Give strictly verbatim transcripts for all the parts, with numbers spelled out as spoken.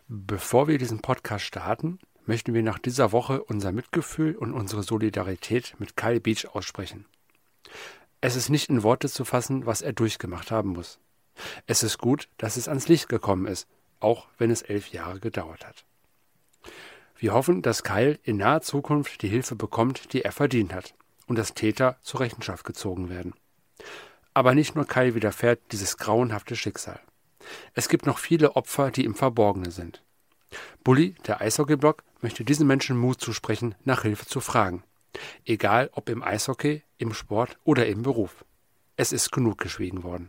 Bevor wir diesen Podcast starten, möchten wir nach dieser Woche unser Mitgefühl und unsere Solidarität mit Kyle Beach aussprechen. Es ist nicht in Worte zu fassen, was er durchgemacht haben muss. Es ist gut, dass es ans Licht gekommen ist, auch wenn es elf Jahre gedauert hat. Wir hoffen, dass Kyle in naher Zukunft die Hilfe bekommt, die er verdient hat, und dass Täter zur Rechenschaft gezogen werden. Aber nicht nur Kyle widerfährt dieses grauenhafte Schicksal. Es gibt noch viele Opfer, die im Verborgenen sind. Bully, der Eishockey-Blog, möchte diesen Menschen Mut zusprechen, nach Hilfe zu fragen. Egal ob im Eishockey, im Sport oder im Beruf. Es ist genug geschwiegen worden.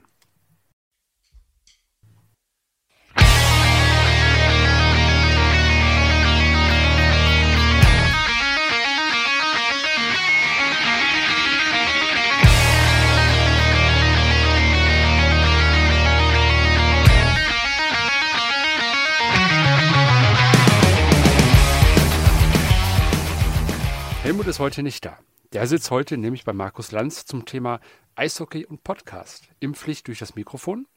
Helmut ist heute nicht da. Der sitzt heute nämlich bei Markus Lanz zum Thema Eishockey und Podcast. Impfpflicht durch das Mikrofon.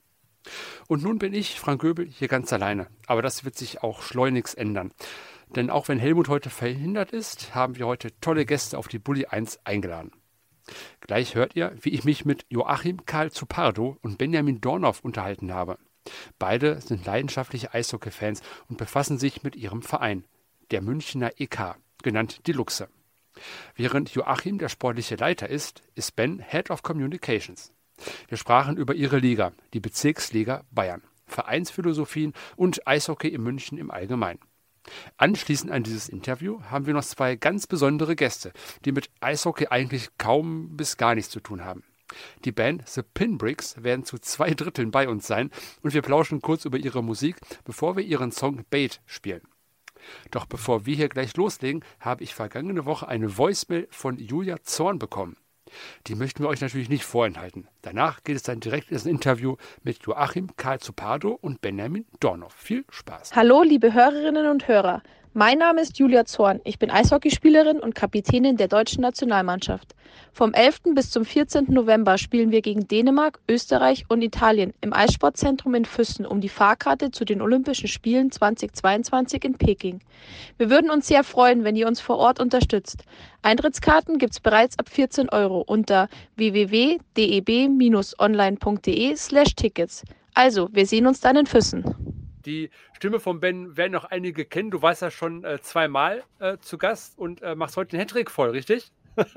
Und nun bin ich, Frank Göbel, hier ganz alleine. Aber das wird sich auch schleunigst ändern. Denn auch wenn Helmut heute verhindert ist, haben wir heute tolle Gäste auf die Bully eins eingeladen. Gleich hört ihr, wie ich mich mit Joachim Karl Zupardo und Benjamin Dornow unterhalten habe. Beide sind leidenschaftliche Eishockey-Fans und befassen sich mit ihrem Verein, der Münchner E K, genannt die Luchse. Während Joachim der sportliche Leiter ist, ist Ben Head of Communications. Wir sprachen über ihre Liga, die Bezirksliga Bayern, Vereinsphilosophien und Eishockey in München im Allgemeinen. Anschließend an dieses Interview haben wir noch zwei ganz besondere Gäste, die mit Eishockey eigentlich kaum bis gar nichts zu tun haben. Die Band The Pinbricks werden zu zwei Dritteln bei uns sein und wir plauschen kurz über ihre Musik, bevor wir ihren Song Bait spielen. Doch bevor wir hier gleich loslegen, habe ich vergangene Woche eine Voicemail von Julia Zorn bekommen. Die möchten wir euch natürlich nicht vorenthalten. Danach geht es dann direkt ins Interview mit Joachim Karl Zupardo und Benjamin Dornow. Viel Spaß. Hallo, liebe Hörerinnen und Hörer. Mein Name ist Julia Zorn. Ich bin Eishockeyspielerin und Kapitänin der deutschen Nationalmannschaft. Vom elften bis zum vierzehnten November spielen wir gegen Dänemark, Österreich und Italien im Eissportzentrum in Füssen um die Fahrkarte zu den Olympischen Spielen zweitausendzweiundzwanzig in Peking. Wir würden uns sehr freuen, wenn ihr uns vor Ort unterstützt. Eintrittskarten gibt es bereits ab vierzehn Euro unter w w w punkt d e b bindestrich online punkt d e slash tickets. Also, wir sehen uns dann in Füssen. Die Stimme von Ben werden noch einige kennen. Du warst ja schon äh, zweimal äh, zu Gast und äh, machst heute den Hattrick voll, richtig?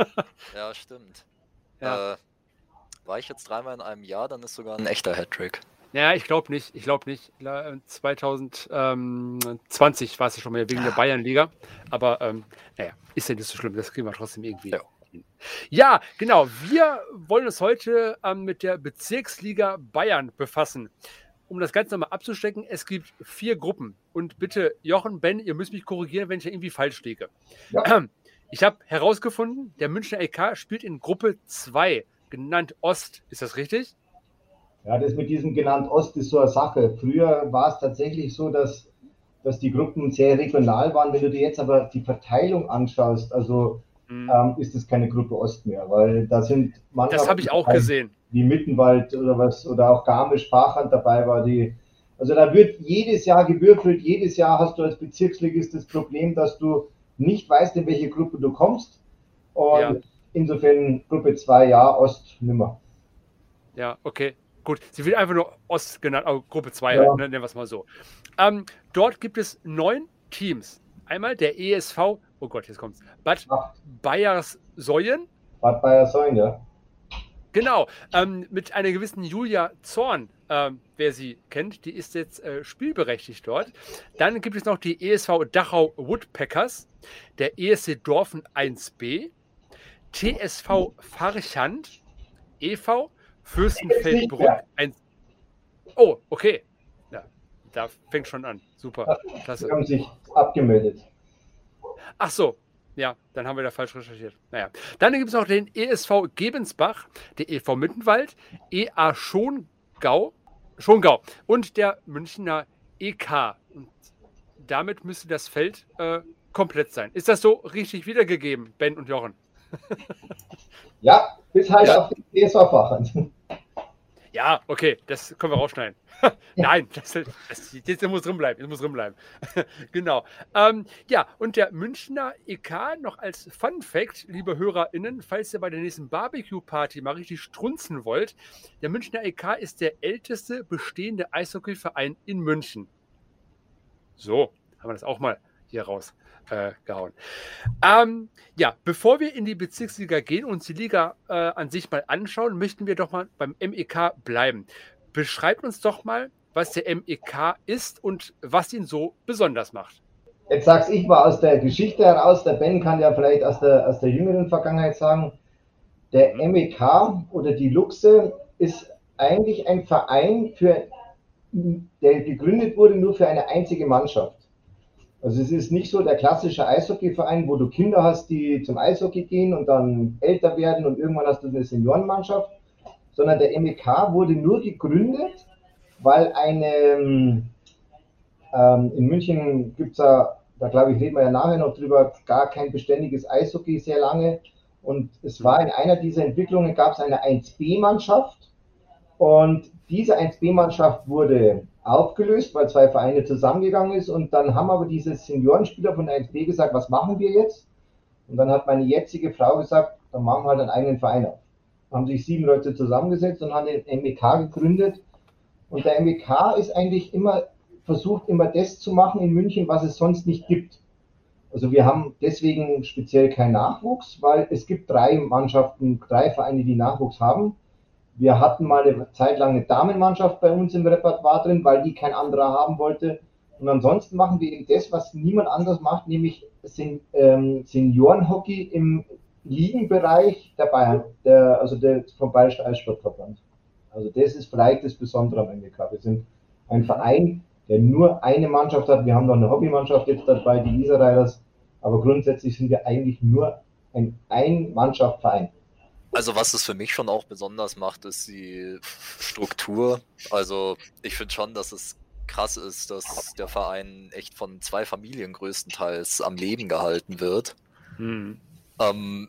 Ja, stimmt. Ja. Äh, war ich jetzt dreimal in einem Jahr, dann ist sogar ein echter Hattrick. Ja, ich glaube nicht. Ich glaube nicht. zwanzig zwanzig war es ja schon mal wegen der Bayernliga. Aber ähm, naja, ist ja nicht so schlimm. Das kriegen wir trotzdem irgendwie Ja. hin. Ja, genau. Wir wollen uns heute ähm, mit der Bezirksliga Bayern befassen. Um das Ganze nochmal abzustecken, es gibt vier Gruppen. Und bitte, Jochen, Ben, ihr müsst mich korrigieren, wenn ich da irgendwie falsch liege. Ja. Ich habe herausgefunden, der Münchner E K spielt in Gruppe zwei, genannt Ost. Ist das richtig? Ja, das mit diesem genannt Ost ist so eine Sache. Früher war es tatsächlich so, dass, dass die Gruppen sehr regional waren. Wenn du dir jetzt aber die Verteilung anschaust, also Hm. ähm, ist es keine Gruppe Ost mehr, weil da sind manchmal Das habe ich auch gesehen. wie Mittenwald oder was oder auch Garmisch-Parchand dabei war. Die, also da wird jedes Jahr gewürfelt, jedes Jahr hast du als Bezirksligist das Problem, dass du nicht weißt, in welche Gruppe du kommst. Und Ja. insofern Gruppe zwei ja, Ost nimmer. Ja, okay. Gut, sie wird einfach nur Ost genannt, also Gruppe zwei, Ja. ne, nennen wir es mal so. Ähm, dort gibt es neun Teams. Einmal der E S V, oh Gott, jetzt kommt's, Bad Acht. Bayersoien, Bad Bayersoien, ja. genau, ähm, mit einer gewissen Julia Zorn, ähm, wer sie kennt, die ist jetzt äh, spielberechtigt dort. Dann gibt es noch die E S V Dachau Woodpeckers, der E S C Dorfen eins B, T S V Farchand, E V Fürstenfeldbruck eins. Oh, okay. Ja, da fängt schon an. Super. Klasse. Sie haben sich abgemeldet. Ach so. Ja, dann haben wir da falsch recherchiert. Naja. Dann gibt es noch den E S V Gebensbach, der E V Mittenwald, E A Schongau, Schongau und der Münchner E K. Und damit müsste das Feld äh, komplett sein. Ist das so richtig wiedergegeben, Ben und Jochen? Ja, bis halt Ja. auf den E S V Fachern. Ja, okay, das können wir rausschneiden. Nein, das, das, das muss drin bleiben. Das muss drin bleiben. Genau. Ähm, ja, und der Münchner E K noch als Fun Fact, liebe HörerInnen, falls ihr bei der nächsten Barbecue-Party mal richtig strunzen wollt, der Münchner E K ist der älteste bestehende Eishockeyverein in München. So, haben wir das auch mal hier rausgehauen. Äh, gehauen. ähm, ja, bevor wir in die Bezirksliga gehen und uns die Liga äh, an sich mal anschauen, möchten wir doch mal beim M E K bleiben. Beschreibt uns doch mal, was der M E K ist und was ihn so besonders macht. Jetzt sag's ich mal aus der Geschichte heraus, der Ben kann ja vielleicht aus der, aus der jüngeren Vergangenheit sagen, der M E K oder die Luchse ist eigentlich ein Verein, für, der gegründet wurde nur für eine einzige Mannschaft. Also es ist nicht so der klassische Eishockeyverein, wo du Kinder hast, die zum Eishockey gehen und dann älter werden und irgendwann hast du eine Seniorenmannschaft, sondern der M E K wurde nur gegründet, weil eine, ähm, in München gibt es ja, da glaube ich, reden wir ja nachher noch drüber, gar kein beständiges Eishockey sehr lange. Und es war in einer dieser Entwicklungen, gab es eine eins B-Mannschaft und diese eins B-Mannschaft wurde aufgelöst, weil zwei Vereine zusammengegangen ist und dann haben aber diese Seniorenspieler von der eins B gesagt, was machen wir jetzt? Und dann hat meine jetzige Frau gesagt, dann machen wir halt einen eigenen Verein auf. Da haben sich sieben Leute zusammengesetzt und haben den M E K gegründet und der M E K ist eigentlich immer, versucht immer das zu machen in München, was es sonst nicht gibt. Also wir haben deswegen speziell keinen Nachwuchs, weil es gibt drei Mannschaften, drei Vereine, die Nachwuchs haben. Wir hatten mal eine Zeit lang eine Damenmannschaft bei uns im Repertoire drin, weil die kein anderer haben wollte. Und ansonsten machen wir eben das, was niemand anders macht, nämlich Sen ähm, Seniorenhockey im Ligenbereich der Bayern, der, also der, vom Bayerischen Eissportverband. Also das ist vielleicht das Besondere am M E K. Wir sind ein Verein, der nur eine Mannschaft hat. Wir haben noch eine Hobbymannschaft jetzt dabei, die Isar Riders. Aber grundsätzlich sind wir eigentlich nur ein Ein-Mannschaft-Verein. Also was es für mich schon auch besonders macht, ist die Struktur. Also ich finde schon, dass es krass ist, dass der Verein echt von zwei Familien größtenteils am Leben gehalten wird. Hm. Ähm,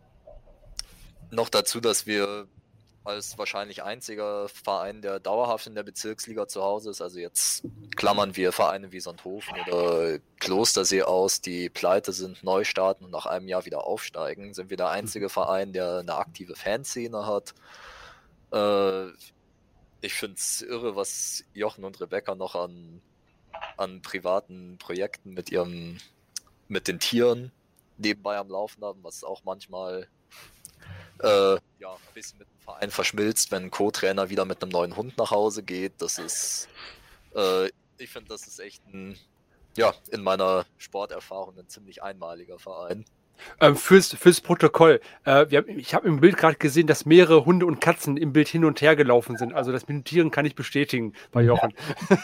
noch dazu, dass wir als wahrscheinlich einziger Verein, der dauerhaft in der Bezirksliga zu Hause ist, also jetzt klammern wir Vereine wie Sonthofen oder Klostersee aus, die pleite sind, neu starten und nach einem Jahr wieder aufsteigen, sind wir der einzige Verein, der eine aktive Fanszene hat. Äh, ich finde es irre, was Jochen und Rebecca noch an, an privaten Projekten mit ihrem, mit den Tieren nebenbei am Laufen haben, was auch manchmal Äh, ja, ein bisschen mit dem Verein verschmilzt, wenn ein Co-Trainer wieder mit einem neuen Hund nach Hause geht. Das ist, äh, ich finde, das ist echt ein, ja, in meiner Sporterfahrung ein ziemlich einmaliger Verein. Ähm, fürs, fürs Protokoll. Äh, wir haben, ich habe im Bild gerade gesehen, dass mehrere Hunde und Katzen im Bild hin und her gelaufen sind. Also das Minutieren kann ich bestätigen bei Jochen.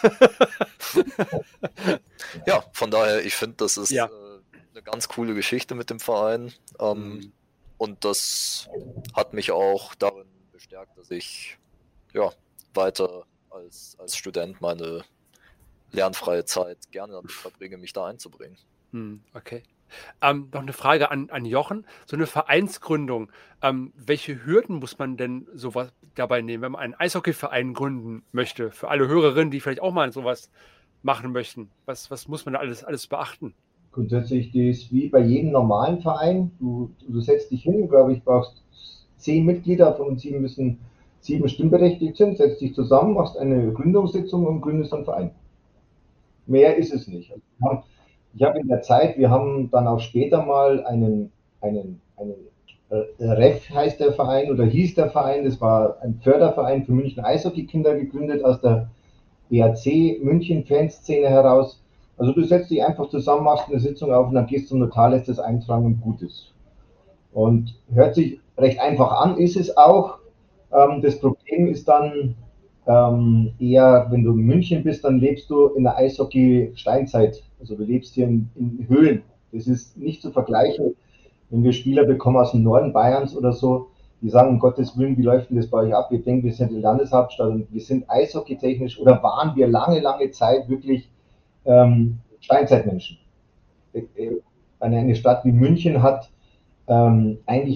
Ja, von daher, ich finde, das ist ja. äh, eine ganz coole Geschichte mit dem Verein. Ähm, mhm. Und das hat mich auch darin bestärkt, dass ich ja, weiter als, als Student meine lernfreie Zeit gerne damit verbringe, mich da einzubringen. Hm, okay. Ähm, noch eine Frage an, an Jochen. So eine Vereinsgründung. Ähm, welche Hürden muss man denn sowas dabei nehmen, wenn man einen Eishockeyverein gründen möchte? Für alle Hörerinnen, die vielleicht auch mal sowas machen möchten. Was, was muss man da alles, alles beachten? Grundsätzlich ist wie bei jedem normalen Verein. Du, du setzt dich hin, glaube ich, brauchst zehn Mitglieder, von uns sieben müssen sieben stimmberechtigt sind, setzt dich zusammen, machst eine Gründungssitzung und gründest einen Verein. Mehr ist es nicht. Ich habe in der Zeit, wir haben dann auch später mal einen, einen, einen äh, R E F heißt der Verein oder hieß der Verein, das war ein Förderverein für München Eishockey-Kinder gegründet aus der B A C München Fanszene heraus. Also du setzt dich einfach zusammen, machst eine Sitzung auf und dann gehst zum Notar, lässt das eintragen und gut ist. Und hört sich recht einfach an, ist es auch. Ähm, das Problem ist dann ähm, eher, wenn du in München bist, dann lebst du in der Eishockey-Steinzeit. Also du lebst hier in, in Höhlen. Das ist nicht zu vergleichen, wenn wir Spieler bekommen aus dem Norden Bayerns oder so, die sagen, um Gottes Willen, wie läuft denn das bei euch ab? Wir denken, wir sind die Landeshauptstadt und wir sind eishockeytechnisch oder waren wir lange, lange Zeit wirklich ähm, Steinzeitmenschen. Eine, eine Stadt wie München hat ähm, eigentlich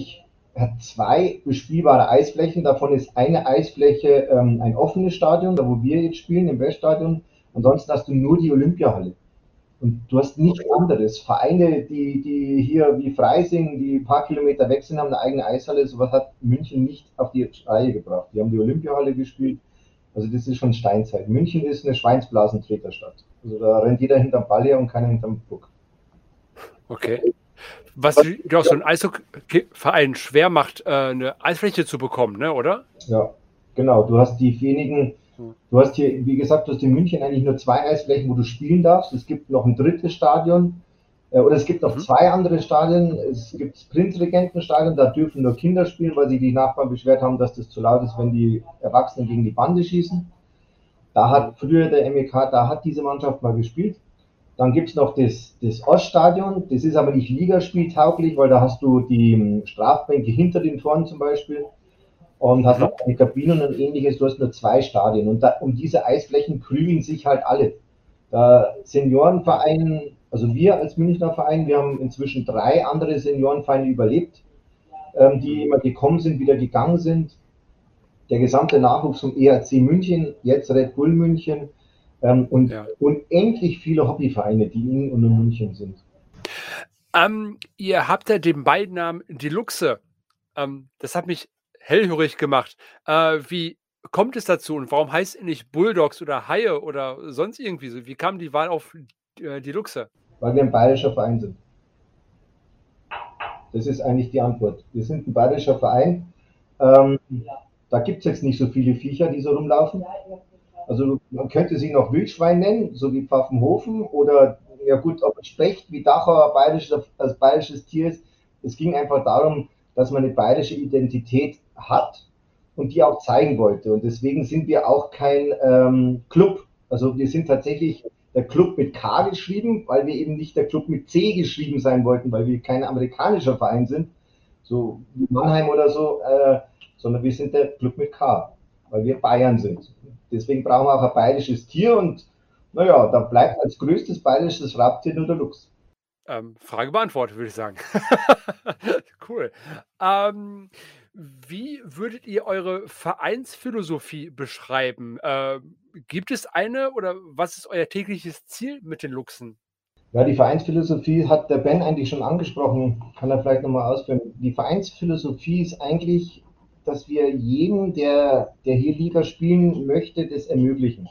hat zwei bespielbare Eisflächen. Davon ist eine Eisfläche ähm, ein offenes Stadion, da wo wir jetzt spielen, im Weststadion. Ansonsten hast du nur die Olympiahalle. Und du hast nichts anderes. Vereine, die, die hier wie Freising, die ein paar Kilometer weg sind, haben eine eigene Eishalle. Sowas hat München nicht auf die Reihe gebracht. Die haben die Olympiahalle gespielt. Also das ist schon Steinzeit. München ist eine Schweinsblasentreterstadt. Also da rennt jeder hinterm Ball her und keiner hinterm Puck. Okay. Was doch so ein Eishockey-Verein schwer macht, eine Eisfläche zu bekommen, ne, oder? Ja, genau. Du hast die wenigen, du hast hier, wie gesagt, du hast in München eigentlich nur zwei Eisflächen, wo du spielen darfst. Es gibt noch ein drittes Stadion, äh, oder es gibt noch mhm. zwei andere Stadien. Es gibt das Prinzregentenstadion, da dürfen nur Kinder spielen, weil sich die Nachbarn beschwert haben, dass das zu laut ist, wenn die Erwachsenen gegen die Bande schießen. Da hat früher der M E K, da hat diese Mannschaft mal gespielt. Dann gibt es noch das, das Oststadion, das ist aber nicht ligaspieltauglich, weil da hast du die Strafbänke hinter den Toren zum Beispiel und hast auch keine Kabinen und ähnliches, du hast nur zwei Stadien und da, um diese Eisflächen prügeln sich halt alle. Da Seniorenvereine, also wir als Münchner Verein, wir haben inzwischen drei andere Seniorenvereine überlebt, ähm, die immer gekommen sind, wieder gegangen sind. Der gesamte Nachwuchs vom E R C München, jetzt Red Bull München, Ähm, und ja. unendlich viele Hobbyvereine, die in und in München sind. Ähm, ihr habt ja den Beinamen Die Luchse. Ähm, das hat mich hellhörig gemacht. Äh, wie kommt es dazu und warum heißt ihr nicht Bulldogs oder Haie oder sonst irgendwie so? Wie kam die Wahl auf äh, Die Luchse? Weil wir ein bayerischer Verein sind. Das ist eigentlich die Antwort. Wir sind ein bayerischer Verein. Ähm, da gibt es jetzt nicht so viele Viecher, die so rumlaufen. Also man könnte sie noch Wildschwein nennen, so wie Pfaffenhofen oder ja gut, ob Specht wie Dachauer bayerisches, als bayerisches Tier ist. Es ging einfach darum, dass man eine bayerische Identität hat und die auch zeigen wollte. Und deswegen sind wir auch kein ähm, Club. Also wir sind tatsächlich der Club mit K geschrieben, weil wir eben nicht der Club mit C geschrieben sein wollten, weil wir kein amerikanischer Verein sind, so wie Mannheim oder so, äh, sondern wir sind der Club mit K, weil wir Bayern sind. Deswegen brauchen wir auch ein bayerisches Tier und naja, da bleibt als größtes bayerisches Raubtier nur der Luchs. Ähm, Frage beantwortet, würde ich sagen. Cool. Ähm, wie würdet ihr eure Vereinsphilosophie beschreiben? Äh, gibt es eine oder was ist euer tägliches Ziel mit den Luchsen? Ja, die Vereinsphilosophie hat der Ben eigentlich schon angesprochen, kann er vielleicht nochmal ausführen. Die Vereinsphilosophie ist eigentlich, dass wir jedem, der, der hier Liga spielen möchte, das ermöglichen.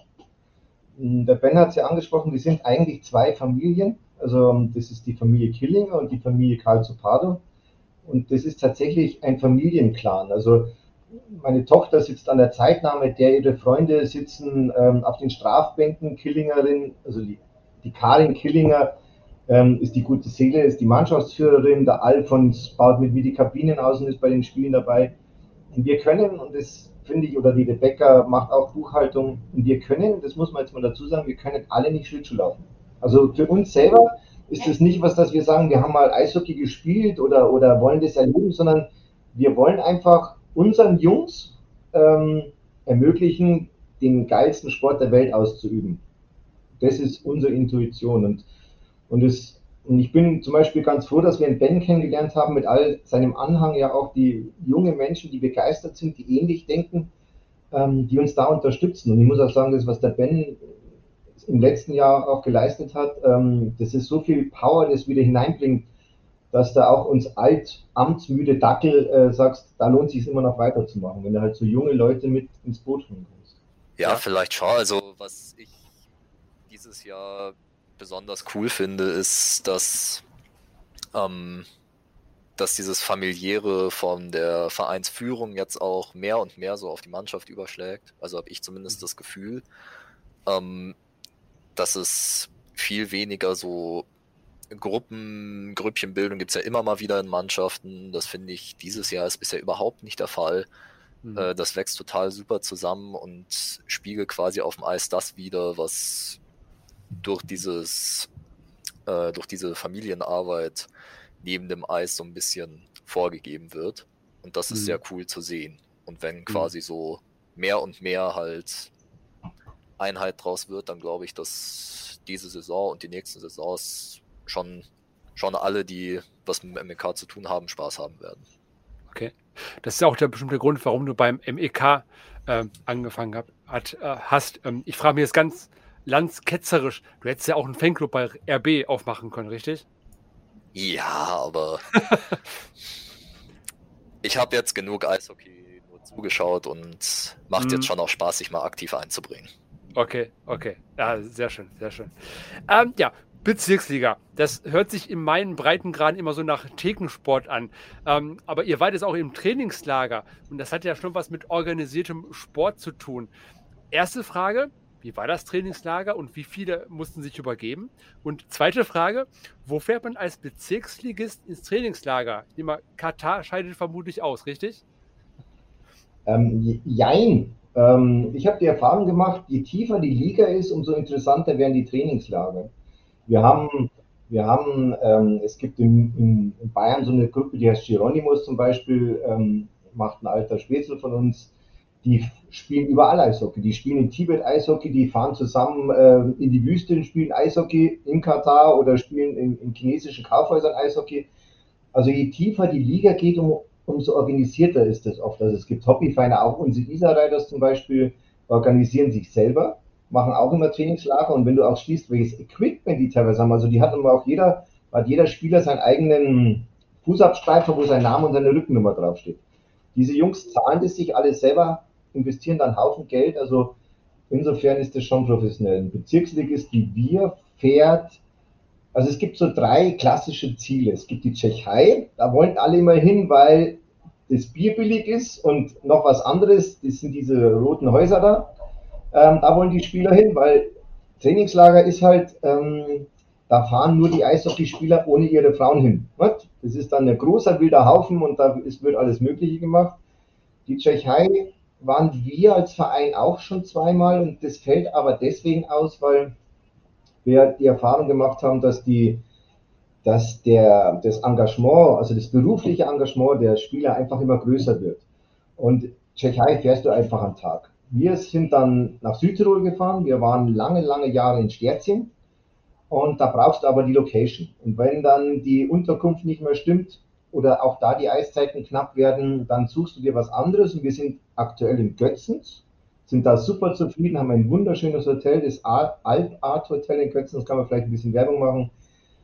Der Ben hat es ja angesprochen, wir sind eigentlich zwei Familien. Also das ist die Familie Killinger und die Familie Calzopado. Und das ist tatsächlich ein Familienclan. Also meine Tochter sitzt an der Zeitnahme, der ihre Freunde sitzen ähm, auf den Strafbänken. Killingerin, also die, die Karin Killinger ähm, ist die gute Seele, ist die Mannschaftsführerin. Der Alfons baut mit mir die Kabinen aus und ist bei den Spielen dabei. Und wir können, und das finde ich, oder die Rebecca macht auch Buchhaltung, und wir können, das muss man jetzt mal dazu sagen, wir können alle nicht Schlittschuh laufen. Also für uns selber ist es nicht was, dass wir sagen, wir haben mal Eishockey gespielt oder, oder wollen das erleben, sondern wir wollen einfach unseren Jungs ähm, ermöglichen, den geilsten Sport der Welt auszuüben. Das ist unsere Intuition. Und, und, es, und ich bin zum Beispiel ganz froh, dass wir einen Ben kennengelernt haben, mit all seinem Anhang, ja auch die junge Menschen, die begeistert sind, die ähnlich denken, ähm, die uns da unterstützen. Und ich muss auch sagen, das, was der Ben im letzten Jahr auch geleistet hat, ähm, das ist so viel Power, das wieder hineinbringt, dass da auch uns alt, amtsmüde Dackel äh, sagst, da lohnt sich es immer noch weiterzumachen, wenn du halt so junge Leute mit ins Boot holen kannst. Ja, ja, vielleicht schon. Also was ich dieses Jahr besonders cool finde, ist, dass, ähm, dass dieses familiäre von der Vereinsführung jetzt auch mehr und mehr so auf die Mannschaft überschlägt. Also habe ich zumindest das Gefühl, ähm, dass es viel weniger so Gruppen, Grüppchenbildung gibt es ja immer mal wieder in Mannschaften. Das finde ich, dieses Jahr ist bisher überhaupt nicht der Fall. Mhm. Äh, das wächst total super zusammen und spiegelt quasi auf dem Eis das wider, was durch dieses, äh, durch diese Familienarbeit neben dem Eis so ein bisschen vorgegeben wird. Und das ist mhm. sehr cool zu sehen. Und wenn quasi mhm. so mehr und mehr halt Einheit draus wird, dann glaube ich, dass diese Saison und die nächsten Saisons schon, schon alle, die was mit dem M E K zu tun haben, Spaß haben werden. Okay. Das ist ja auch der bestimmte Grund, warum du beim M E K äh, angefangen hab, hat, äh, hast. Ähm, ich frage mich jetzt ganz landsketzerisch, du hättest ja auch einen Fanclub bei R B aufmachen können, richtig? Ja, aber ich habe jetzt genug Eishockey nur zugeschaut und macht Mhm. jetzt schon auch Spaß, sich mal aktiv einzubringen. Okay, okay. Ja, sehr schön, sehr schön. Ähm, ja, Bezirksliga. Das hört sich in meinen Breitengraden immer so nach Thekensport an. Ähm, aber ihr wart jetzt auch im Trainingslager und das hat ja schon was mit organisiertem Sport zu tun. Erste Frage, wie war das Trainingslager und wie viele mussten sich übergeben? Und zweite Frage, wo fährt man als Bezirksligist ins Trainingslager? Immer Katar scheidet vermutlich aus, richtig? Ähm, jein. Ähm, ich habe die Erfahrung gemacht, je tiefer die Liga ist, umso interessanter werden die Trainingslager. Wir haben, wir haben ähm, es gibt in, in, in Bayern so eine Gruppe, die heißt Hieronymus zum Beispiel, ähm, macht ein alter Spätzle von uns, die spielen überall Eishockey. Die spielen in Tibet Eishockey, die fahren zusammen äh, in die Wüste und spielen Eishockey in Katar oder spielen in, in chinesischen Kaufhäusern Eishockey. Also je tiefer die Liga geht, um, umso organisierter ist es oft. Also es gibt Hobbyvereine, auch unsere Isar Riders zum Beispiel, organisieren sich selber, machen auch immer Trainingslager und wenn du auch schließt, welches Equipment die teilweise haben, also die hat immer auch jeder, hat jeder Spieler seinen eigenen Fußabstreifer, wo sein Name und seine Rückennummer draufsteht. Diese Jungs zahlen das sich alles selber, investieren dann einen Haufen Geld, also insofern ist das schon professionell. Ein Bezirksligist wie wir fährt, also es gibt so drei klassische Ziele. Es gibt die Tschechei, da wollen alle immer hin, weil das Bier billig ist und noch was anderes, das sind diese roten Häuser da. Ähm, da wollen die Spieler hin, weil Trainingslager ist halt, ähm, da fahren nur die Eishockeyspieler ohne ihre Frauen hin. Nicht? Das ist dann ein großer wilder Haufen und da ist, wird alles Mögliche gemacht. Die Tschechei waren wir als Verein auch schon zweimal und das fällt aber deswegen aus, weil wir die Erfahrung gemacht haben, dass die dass der, das Engagement, also das berufliche Engagement der Spieler einfach immer größer wird. Und Tschechei fährst du einfach am Tag. Wir sind dann nach Südtirol gefahren, wir waren lange, lange Jahre in Sterzing und da brauchst du aber die Location. Und wenn dann die Unterkunft nicht mehr stimmt oder auch da die Eiszeiten knapp werden, dann suchst du dir was anderes und wir sind aktuell in Götzens, sind da super zufrieden, haben ein wunderschönes Hotel, das Alt Art Hotel in Götzens, kann man vielleicht ein bisschen Werbung machen.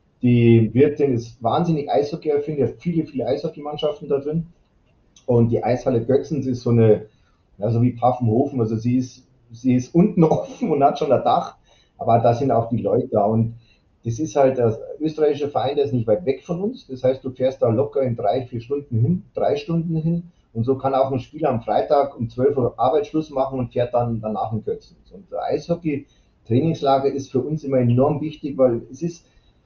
Die Wirtin ist wahnsinnig Eishockey-affin, die hat viele, viele Eishockeymannschaften da drin. Und die Eishalle Götzens ist so eine, ja, so wie Pfaffenhofen, also sie ist, sie ist unten offen und hat schon ein Dach, aber da sind auch die Leute da. Und das ist halt der österreichische Verein, der ist nicht weit weg von uns. Das heißt, du fährst da locker in drei, vier Stunden hin, drei Stunden hin. Und so kann auch ein Spieler am Freitag um zwölf Uhr Arbeitsschluss machen und fährt dann danach in Götzens. Und der Eishockey-Trainingslager ist für uns immer enorm wichtig, weil es ist,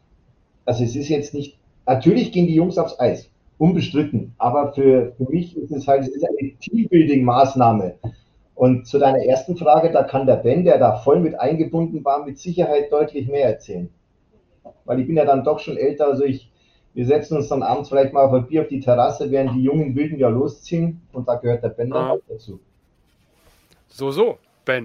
also es ist jetzt nicht, natürlich gehen die Jungs aufs Eis, unbestritten, aber für, für mich ist es halt, es ist eine Teambuilding-Maßnahme. Und zu deiner ersten Frage, da kann der Ben, der da voll mit eingebunden war, mit Sicherheit deutlich mehr erzählen. Weil ich bin ja dann doch schon älter, also ich, wir setzen uns dann abends vielleicht mal auf ein Bier auf die Terrasse, während die jungen Wilden ja losziehen und da gehört der Ben dann Ah. auch dazu. So, so, Ben.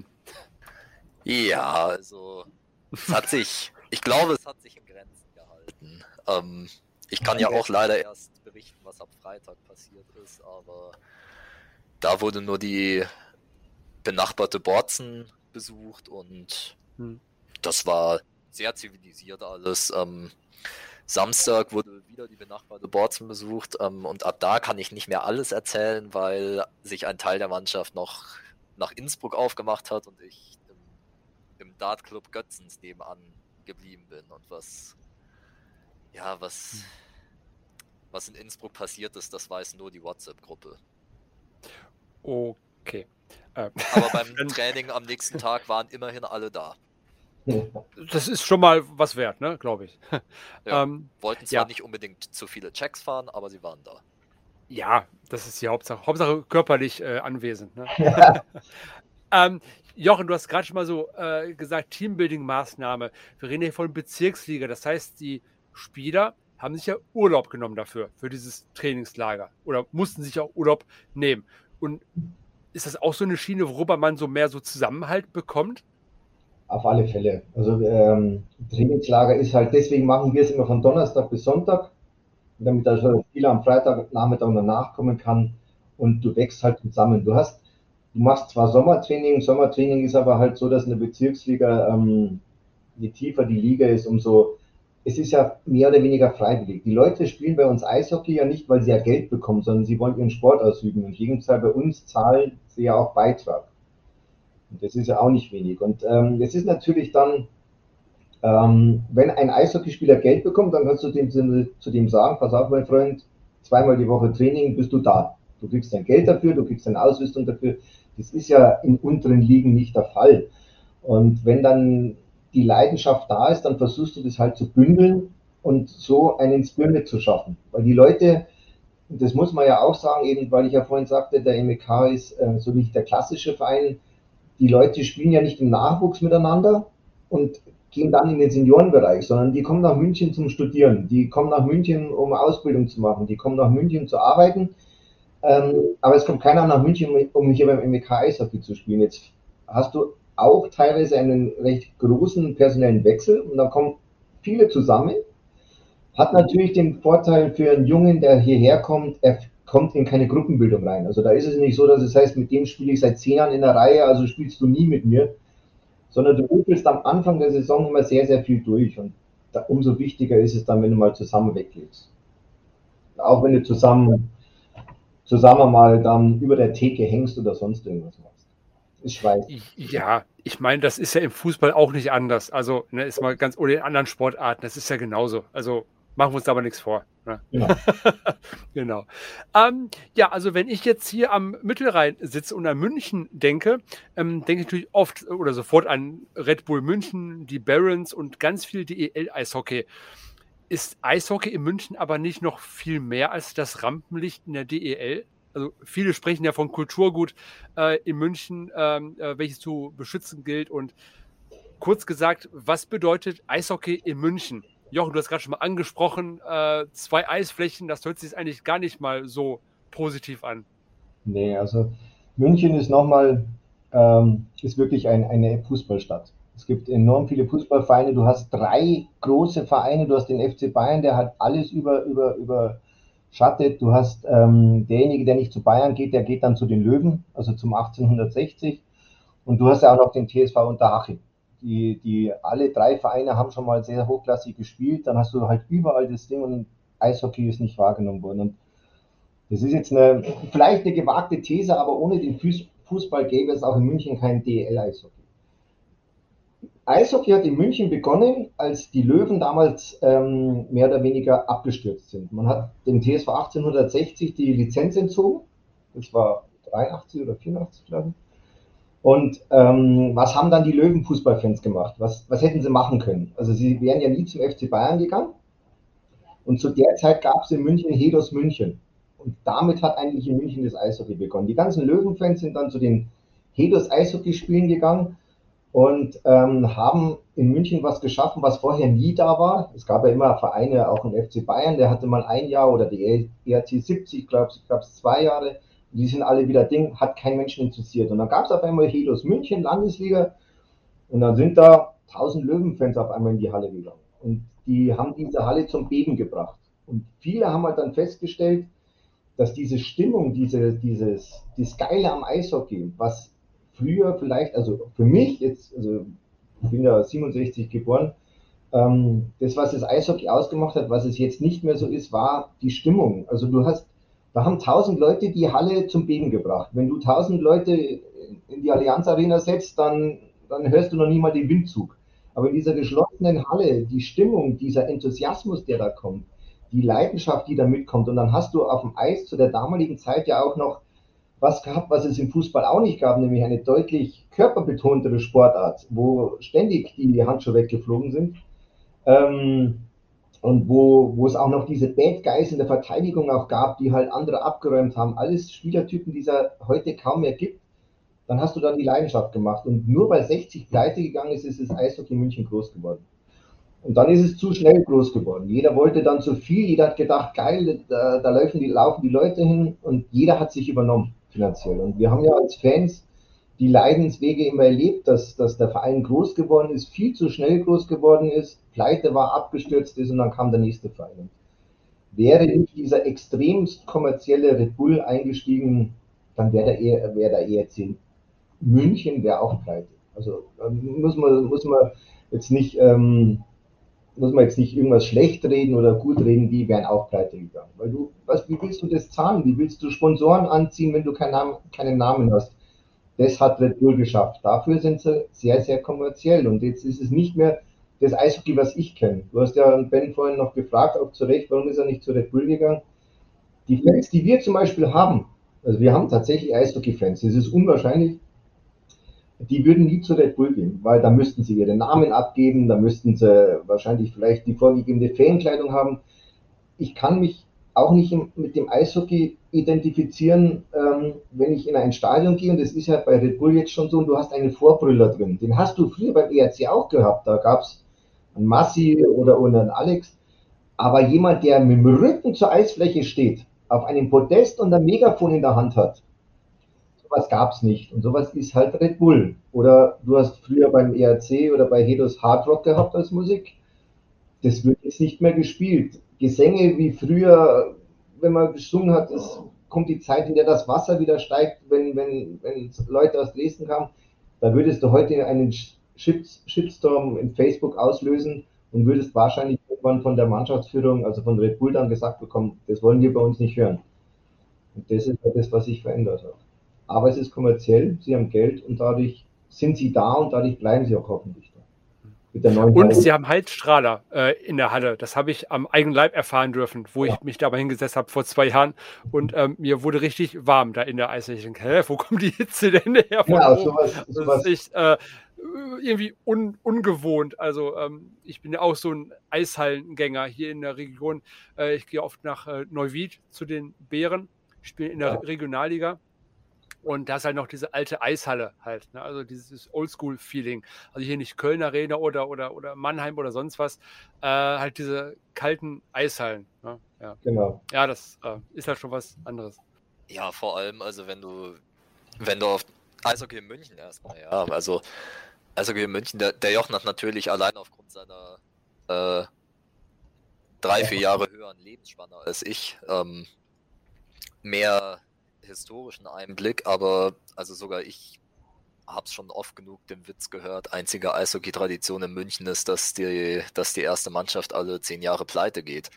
Ja, also es hat sich, ich glaube, es hat sich in Grenzen gehalten. Ähm, ich kann ja auch leider erst berichten, was am Freitag passiert ist, aber da wurde nur die benachbarte Borzen besucht und Hm. das war sehr zivilisiert alles. Ähm, Samstag wurde wieder die benachbarte Borzen besucht ähm, und ab da kann ich nicht mehr alles erzählen, weil sich ein Teil der Mannschaft noch nach Innsbruck aufgemacht hat und ich im, im Dartclub Götzens nebenan geblieben bin und was ja, was was in Innsbruck passiert ist, das weiß nur die WhatsApp-Gruppe. Okay. Äh, Aber beim Training am nächsten Tag waren immerhin alle da. das ist schon mal was wert, ne, glaube ich. Ja, ähm, wollten zwar ja. nicht unbedingt zu viele Checks fahren, aber sie waren da. Ja, das ist die Hauptsache. Hauptsache körperlich äh, anwesend. Ne? ähm, Jochen, du hast gerade schon mal so äh, gesagt, Teambuilding-Maßnahme. Wir reden hier von Bezirksliga. Das heißt, die Spieler haben sich ja Urlaub genommen dafür, für dieses Trainingslager. Oder mussten sich auch Urlaub nehmen. Und ist das auch so eine Schiene, worüber man so mehr so Zusammenhalt bekommt? Auf alle Fälle. Also ähm, Trainingslager ist halt, deswegen machen wir es immer von Donnerstag bis Sonntag. damit der Spieler am Freitagnachmittag noch nachkommen kann und du wächst halt zusammen. Du hast, du machst zwar Sommertraining, Sommertraining ist aber halt so, dass in der Bezirksliga, ähm, je tiefer die Liga ist, umso, es ist ja mehr oder weniger freiwillig. Die Leute spielen bei uns Eishockey ja nicht, weil sie ja Geld bekommen, sondern sie wollen ihren Sport ausüben. Und im Gegenteil, bei uns zahlen sie ja auch Beitrag. Und das ist ja auch nicht wenig. Und ähm, es ist natürlich dann, ähm, wenn ein Eishockeyspieler Geld bekommt, dann kannst du dem, zu dem sagen, pass auf, mein Freund, zweimal die Woche Training, bist du da. Du kriegst dein Geld dafür, du kriegst deine Ausrüstung dafür. Das ist ja in unteren Ligen nicht der Fall. Und wenn dann die Leidenschaft da ist, dann versuchst du das halt zu bündeln und so einen Spirit zu schaffen. Weil die Leute, das muss man ja auch sagen, eben weil ich ja vorhin sagte, der M E K ist äh, so nicht der klassische Verein. Die Leute spielen ja nicht im Nachwuchs miteinander und gehen dann in den Seniorenbereich, sondern die kommen nach München zum Studieren, die kommen nach München, um Ausbildung zu machen, die kommen nach München zu arbeiten, ähm, aber es kommt keiner nach München, um hier beim M E K Eishockey zu spielen. Jetzt hast du auch teilweise einen recht großen personellen Wechsel und dann kommen viele zusammen. Hat natürlich den Vorteil für einen Jungen, der hierher kommt, er kommt in keine Gruppenbildung rein. Also da ist es nicht so, dass es heißt, mit dem spiele ich seit zehn Jahren in der Reihe, also spielst du nie mit mir, sondern du übelst am Anfang der Saison immer sehr, sehr viel durch und da, umso wichtiger ist es dann, wenn du mal zusammen weglegst. Auch wenn du zusammen, zusammen mal dann über der Theke hängst oder sonst irgendwas machst. Ich weiß. Ja, ich meine, das ist ja im Fußball auch nicht anders. Also, ne, ist mal ganz, oder in anderen Sportarten, das ist ja genauso. Also, machen wir uns da aber nichts vor. Ne? Genau. Genau. Ähm, ja, also wenn ich jetzt hier am Mittelrhein sitze und an München denke, ähm, denke ich natürlich oft oder sofort an Red Bull München, die Barons und ganz viel D E L-Eishockey. Ist Eishockey in München aber nicht noch viel mehr als das Rampenlicht in der D E L? Also viele sprechen ja von Kulturgut äh, in München, ähm, äh, welches zu beschützen gilt. Und kurz gesagt, was bedeutet Eishockey in München? Jochen, du hast gerade schon mal angesprochen, äh, zwei Eisflächen, das hört sich eigentlich gar nicht mal so positiv an. Nee, also München ist nochmal, ähm, ist wirklich ein, eine Fußballstadt. Es gibt enorm viele Fußballvereine. Du hast drei große Vereine. Du hast den F C Bayern, der hat alles über, über, überschattet. Du hast ähm, derjenige, der nicht zu Bayern geht, der geht dann zu den Löwen, also zum achtzehnhundertsechzig. Und du hast ja auch noch den T S V Unterhaching. Die, die, alle drei Vereine haben schon mal sehr hochklassig gespielt. Dann hast du halt überall das Ding und Eishockey ist nicht wahrgenommen worden. Und das ist jetzt eine, vielleicht eine gewagte These, aber ohne den Fußball gäbe es auch in München kein D E L-Eishockey. Eishockey hat in München begonnen, als die Löwen damals ähm, mehr oder weniger abgestürzt sind. Man hat dem T S V achtzehnhundertsechzig die Lizenz entzogen. Das war dreiundachtzig oder vierundachtzig, glaube ich. Und ähm, was haben dann die Löwen-Fußballfans gemacht? Was, was hätten sie machen können? Also sie wären ja nie zum F C Bayern gegangen. Und zu der Zeit gab es in München Hedos München. Und damit hat eigentlich in München das Eishockey begonnen. Die ganzen Löwenfans sind dann zu den Hedos Eishockeyspielen gegangen und ähm, haben in München was geschaffen, was vorher nie da war. Es gab ja immer Vereine, auch im F C Bayern, der hatte mal ein Jahr oder die E R C siebzig, glaube ich, gab es zwei Jahre. Die sind alle wieder Ding, hat kein Menschen interessiert. Und dann gab es auf einmal Hedos München, Landesliga, und dann sind da tausend Löwenfans auf einmal in die Halle gegangen. Und die haben diese Halle zum Beben gebracht. Und viele haben halt dann festgestellt, dass diese Stimmung, diese, dieses, das Geile am Eishockey, was früher vielleicht, also für mich jetzt, also ich bin ja siebenundsechzig geboren, ähm, das, was das Eishockey ausgemacht hat, was es jetzt nicht mehr so ist, war die Stimmung. Also du hast, da haben tausend Leute die Halle zum Beben gebracht. Wenn du tausend Leute in die Allianz Arena setzt, dann, dann hörst du noch nie mal den Windzug. Aber in dieser geschlossenen Halle, die Stimmung, dieser Enthusiasmus, der da kommt, die Leidenschaft, die da mitkommt. Und dann hast du auf dem Eis zu der damaligen Zeit ja auch noch was gehabt, was es im Fußball auch nicht gab, nämlich eine deutlich körperbetontere Sportart, wo ständig die Handschuhe weggeflogen sind. Ähm, und wo, wo es auch noch diese Bad Guys in der Verteidigung auch gab, die halt andere abgeräumt haben. Alles Spielertypen, die es heute kaum mehr gibt. Dann hast du da die Leidenschaft gemacht. Und nur weil sechzig pleite gegangen ist, ist das Eishockey in München groß geworden. Und dann ist es zu schnell groß geworden. Jeder wollte dann zu viel, jeder hat gedacht, geil, da, da laufen, die, laufen die Leute hin und jeder hat sich übernommen finanziell. Und wir haben ja als Fans die Leidenswege immer erlebt, dass, dass der Verein groß geworden ist, viel zu schnell groß geworden ist, pleite war, abgestürzt ist und dann kam der nächste Verein. wäre nicht dieser extremst kommerzielle Red Bull eingestiegen, dann wäre da eher, wäre da eher zehn. München wäre auch pleite. Also ähm, muss man, muss man jetzt nicht, ähm, muss man jetzt nicht irgendwas schlecht reden oder gut reden, die wären auch pleite gegangen. Weil du, was, wie willst du das zahlen? Wie willst du Sponsoren anziehen, wenn du keinen Namen, keinen Namen hast? Das hat Red Bull geschafft. Dafür sind sie sehr, sehr kommerziell. Und jetzt ist es nicht mehr das Eishockey, was ich kenne. Du hast ja Ben vorhin noch gefragt, auch zu Recht, warum ist er nicht zu Red Bull gegangen? Die Fans, die wir zum Beispiel haben, also wir haben tatsächlich Eishockey-Fans, das ist unwahrscheinlich, die würden nie zu Red Bull gehen, weil da müssten sie ihre Namen abgeben, da müssten sie wahrscheinlich vielleicht die vorgegebene Fankleidung haben. Ich kann mich auch nicht mit dem Eishockey identifizieren, ähm, wenn ich in ein Stadion gehe, und das ist ja bei Red Bull jetzt schon so, und du hast einen Vorbrüller drin. Den hast du früher beim E R C auch gehabt, da gab es einen Massi oder, oder einen Alex, aber jemand, der mit dem Rücken zur Eisfläche steht, auf einem Podest und ein Megafon in der Hand hat, sowas gab es nicht. Und sowas ist halt Red Bull. Oder du hast früher beim E R C oder bei Hedos Hard Rock gehabt als Musik. Das wird jetzt nicht mehr gespielt. Gesänge wie früher, wenn man gesungen hat, es kommt die Zeit, in der das Wasser wieder steigt, wenn, wenn, wenn Leute aus Dresden kamen. Da würdest du heute einen Shitstorm in Facebook auslösen und würdest wahrscheinlich irgendwann von der Mannschaftsführung, also von Red Bull, dann gesagt bekommen, das wollen wir bei uns nicht hören. Und das ist das, was sich verändert hat. Aber es ist kommerziell, sie haben Geld und dadurch sind sie da und dadurch bleiben sie auch hoffentlich da. Mit der neuen und Halle. Sie haben Heizstrahler äh, in der Halle. Das habe ich am eigenen Leib erfahren dürfen, wo ja. ich mich dabei hingesetzt habe vor zwei Jahren. Und ähm, mir wurde richtig warm da in der Eishalle. Ich denke, hä, wo kommt die Hitze denn her? Von ja, oben? sowas, sowas. Das ist echt äh, irgendwie un, ungewohnt. Also ähm, ich bin ja auch so ein Eishallengänger hier in der Region. Äh, ich gehe oft nach äh, Neuwied zu den Bären. Ich spiele in der ja. Regionalliga. Und da ist halt noch diese alte Eishalle halt, ne? Also dieses Oldschool-Feeling. Also hier nicht Köln Arena oder, oder, oder Mannheim oder sonst was, äh, halt diese kalten Eishallen. Ne? Ja. Genau. Ja, das äh, ist halt schon was anderes. Ja, vor allem, also wenn du, wenn du auf Eishockey in München erstmal, ja, also Eishockey in München, der, der Jochen hat natürlich allein aufgrund seiner äh, drei, vier Jahre höheren Lebensspanne als ich ähm, mehr historischen Einblick, aber also sogar ich habe es schon oft genug den Witz gehört, einzige Eishockey-Tradition in München ist, dass die, dass die erste Mannschaft alle zehn Jahre pleite geht.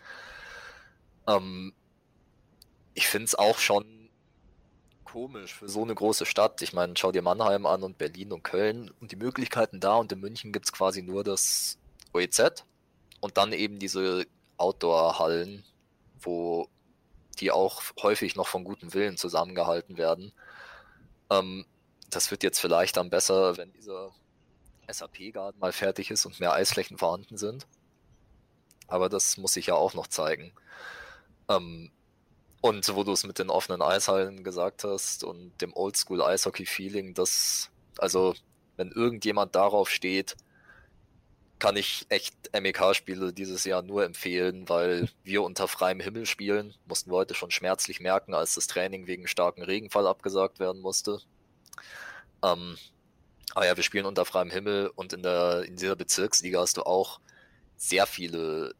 Ähm, ich finde es auch schon komisch für so eine große Stadt. Ich meine, schau dir Mannheim an und Berlin und Köln und die Möglichkeiten da, und in München gibt es quasi nur das O E Z und dann eben diese Outdoor-Hallen, wo die auch häufig noch von gutem Willen zusammengehalten werden. Ähm, das wird jetzt vielleicht dann besser, wenn dieser S A P-Garten mal fertig ist und mehr Eisflächen vorhanden sind. Aber das muss sich ja auch noch zeigen. Ähm, und wo du es mit den offenen Eishallen gesagt hast und dem Oldschool-Eishockey-Feeling, das, also wenn irgendjemand darauf steht, kann ich echt M E K-Spiele dieses Jahr nur empfehlen, weil wir unter freiem Himmel spielen. Mussten wir heute schon schmerzlich merken, als das Training wegen starkem Regenfall abgesagt werden musste. Ähm, aber ja, wir spielen unter freiem Himmel und in, der, in dieser Bezirksliga hast du auch sehr viele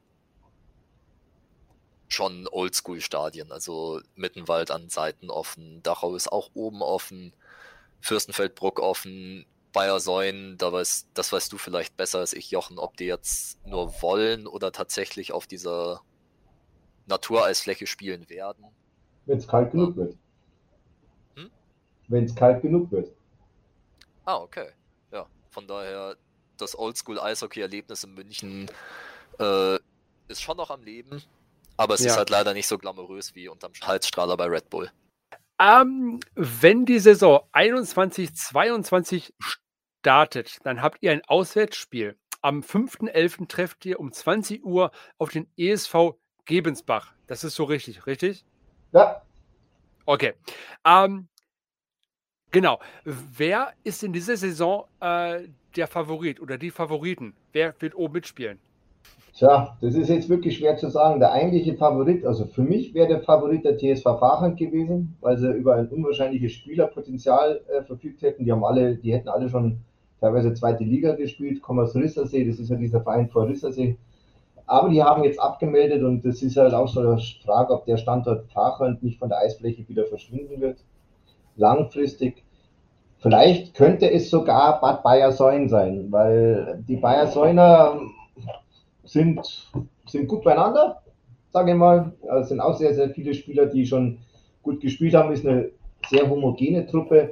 schon Oldschool-Stadien. Also Mittenwald an Seiten offen, Dachau ist auch oben offen, Fürstenfeldbruck offen, Bayersäulen, da weiß, das weißt du vielleicht besser als ich, Jochen, ob die jetzt nur wollen oder tatsächlich auf dieser Natureisfläche spielen werden. Wenn es kalt genug ja. wird. Hm? Wenn es kalt genug wird. Ah, okay. Ja, von daher, das Oldschool-Eishockey-Erlebnis in München äh, ist schon noch am Leben, aber es ja. ist halt leider nicht so glamourös wie unterm Heizstrahler bei Red Bull. Ähm, wenn die Saison einundzwanzig zweiundzwanzig startet, dann habt ihr ein Auswärtsspiel. Am fünften elften trefft ihr um zwanzig Uhr auf den E S V Gebensbach. Das ist so richtig, richtig? Ja. Okay. Ähm, genau. Wer ist in dieser Saison äh, der Favorit oder die Favoriten? Wer wird oben mitspielen? Tja, das ist jetzt wirklich schwer zu sagen. Der eigentliche Favorit, also für mich wäre der Favorit der T S V Vachland gewesen, weil sie über ein unwahrscheinliches Spielerpotenzial äh, verfügt hätten. Die haben alle, die hätten alle schon teilweise zweite Liga gespielt, kommen aus Rissersee, das ist ja dieser Verein vor Rissersee. aber die haben jetzt abgemeldet und das ist halt auch so eine Frage, ob der Standort Pfachend nicht von der Eisfläche wieder verschwinden wird. Langfristig. Vielleicht könnte es sogar Bad Bayersoien sein, weil die Bayersoiner sind, sind gut beieinander, sage ich mal. Es sind auch sehr, sehr viele Spieler, die schon gut gespielt haben. Ist eine sehr homogene Truppe.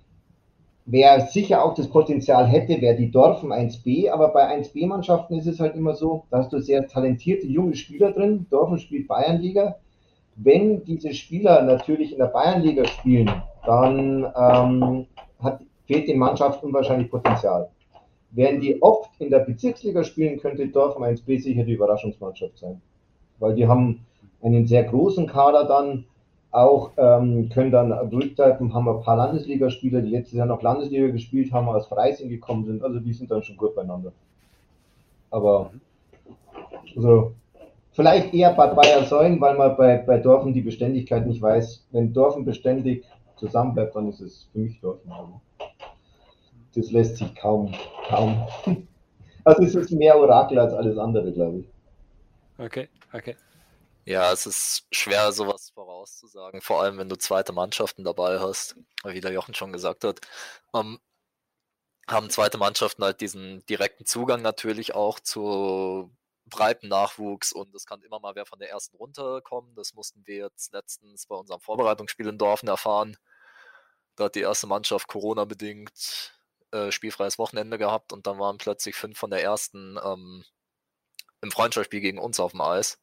Wer sicher auch das Potenzial hätte, wäre die Dorfen eins B, aber bei eins B-Mannschaften ist es halt immer so, da hast du sehr talentierte junge Spieler drin. Dorfen spielt Bayernliga. Wenn diese Spieler natürlich in der Bayernliga spielen, dann ähm, hat, fehlt den Mannschaften unwahrscheinlich Potenzial. Während die oft in der Bezirksliga spielen, könnte Dorfen eins B sicher die Überraschungsmannschaft sein. Weil die haben einen sehr großen Kader dann, auch ähm, können dann durchgreifen, haben ein paar Landesligaspieler, die letztes Jahr noch Landesliga gespielt haben, aus Freising gekommen sind, also die sind dann schon gut beieinander. Aber also, vielleicht eher Bad Bayersoien, weil man bei, bei Dorfen die Beständigkeit nicht weiß. Wenn Dorfen beständig zusammenbleibt, dann ist es für mich Dorfen. Also, das lässt sich kaum, kaum. Also es ist mehr Orakel als alles andere, glaube ich. Okay, okay. Ja, es ist schwer, sowas vorauszusagen, vor allem wenn du zweite Mannschaften dabei hast, wie der Jochen schon gesagt hat. Ähm, haben zweite Mannschaften halt diesen direkten Zugang natürlich auch zu breiten Nachwuchs und es kann immer mal wer von der ersten runterkommen. Das mussten wir jetzt letztens bei unserem Vorbereitungsspiel in Dorfen erfahren. Da hat die erste Mannschaft Corona-bedingt äh, spielfreies Wochenende gehabt und dann waren plötzlich fünf von der ersten ähm, im Freundschaftsspiel gegen uns auf dem Eis.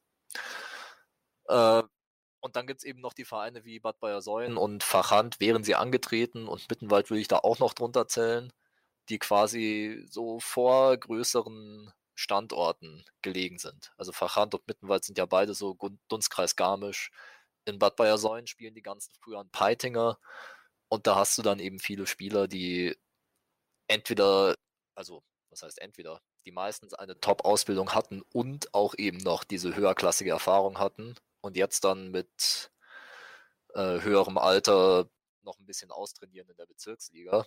Äh, und dann gibt es eben noch die Vereine wie Bad Bayersoien und Vachand, wären sie angetreten, und Mittenwald würde ich da auch noch drunter zählen, die quasi so vor größeren Standorten gelegen sind. Also Vachand und Mittenwald sind ja beide so Dunstkreis Garmisch. In Bad Bayersoien spielen die ganzen früheren Peitinger und da hast du dann eben viele Spieler, die entweder, also was heißt entweder, die meistens eine Top-Ausbildung hatten und auch eben noch diese höherklassige Erfahrung hatten und jetzt dann mit äh, höherem Alter noch ein bisschen austrainieren in der Bezirksliga.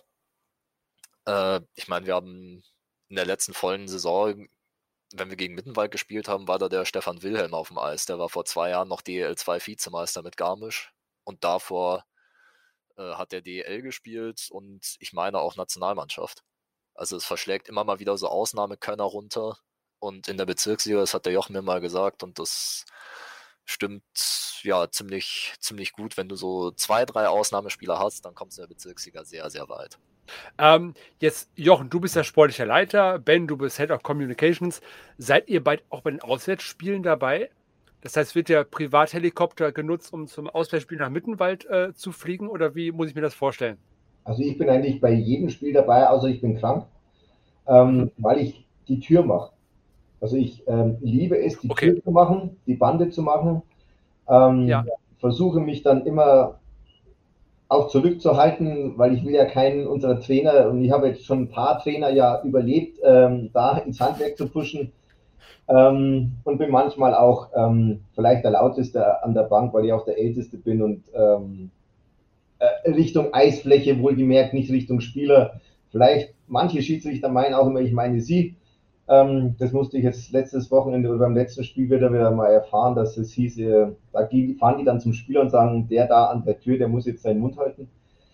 Äh, ich meine, wir haben in der letzten vollen Saison, wenn wir gegen Mittenwald gespielt haben, war da der Stefan Wilhelm auf dem Eis. Der war vor zwei Jahren noch D E L zwei Vizemeister mit Garmisch und davor äh, hat er D E L gespielt und ich meine auch Nationalmannschaft. Also es verschlägt immer mal wieder so Ausnahmekönner runter und in der Bezirksliga, das hat der Jochen mir mal gesagt und das stimmt ja ziemlich, ziemlich gut. Wenn du so zwei, drei Ausnahmespieler hast, dann kommst du in der Bezirksliga sehr, sehr weit. Ähm, jetzt, Jochen, du bist der sportliche Leiter, Ben, du bist Head of Communications. Seid ihr bei, auch bei den Auswärtsspielen dabei? Das heißt, wird der Privathelikopter genutzt, um zum Auswärtsspiel nach Mittenwald äh, zu fliegen, oder wie muss ich mir das vorstellen? Also ich bin eigentlich bei jedem Spiel dabei, außer ich bin krank, ähm, weil ich die Tür mache. Also ich ähm, liebe es, die Okay. Tür zu machen, die Bande zu machen. Ähm, Ja. Versuche mich dann immer auch zurückzuhalten, weil ich will ja keinen unserer Trainer, und ich habe jetzt schon ein paar Trainer ja überlebt, ähm, da ins Handwerk zu pushen. Ähm, und bin manchmal auch ähm, vielleicht der Lauteste an der Bank, weil ich auch der Älteste bin und ähm, äh, Richtung Eisfläche, wohlgemerkt, nicht Richtung Spieler. Vielleicht manche Schiedsrichter meinen auch immer, ich meine sie. Ähm, das musste ich jetzt letztes Wochenende oder beim letzten Spiel wieder, wieder mal erfahren, dass es hieß, äh, da fahren die dann zum Spieler und sagen, der da an der Tür, der muss jetzt seinen Mund halten.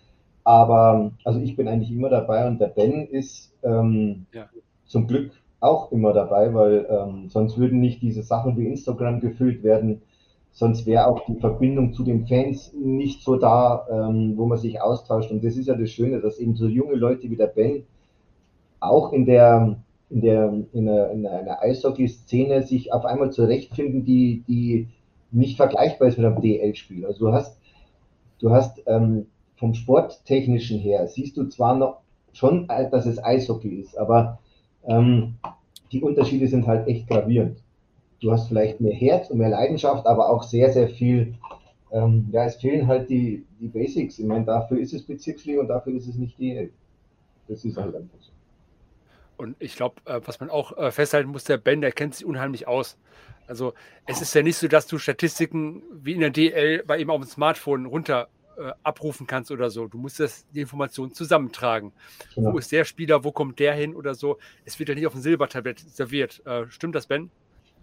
Aber also ich bin eigentlich immer dabei und der Ben ist ähm, ja. zum Glück auch immer dabei, weil ähm, sonst würden nicht diese Sachen wie Instagram gefüllt werden, sonst wäre auch die Verbindung zu den Fans nicht so da, ähm, wo man sich austauscht. Und das ist ja das Schöne, dass eben so junge Leute wie der Ben auch in der in der in einer, in einer Eishockey-Szene sich auf einmal zurechtfinden, die die nicht vergleichbar ist mit einem D L-Spiel. Also du hast du hast ähm, vom Sporttechnischen her siehst du zwar noch schon, dass es Eishockey ist, aber ähm, die Unterschiede sind halt echt gravierend. Du hast vielleicht mehr Herz und mehr Leidenschaft, aber auch sehr, sehr viel, ähm, ja, es fehlen halt die, die Basics. Ich meine, dafür ist es Bezirksliga und dafür ist es nicht D L. Das ist halt einfach so. Und ich glaube, äh, was man auch äh, festhalten muss, der Ben, der kennt sich unheimlich aus. Also es ist ja nicht so, dass du Statistiken wie in der D L bei ihm auf dem Smartphone runter äh, abrufen kannst oder so. Du musst das, die Informationen zusammentragen. Genau. Wo ist der Spieler, wo kommt der hin oder so. Es wird ja nicht auf dem Silbertablett serviert. Äh, stimmt das, Ben?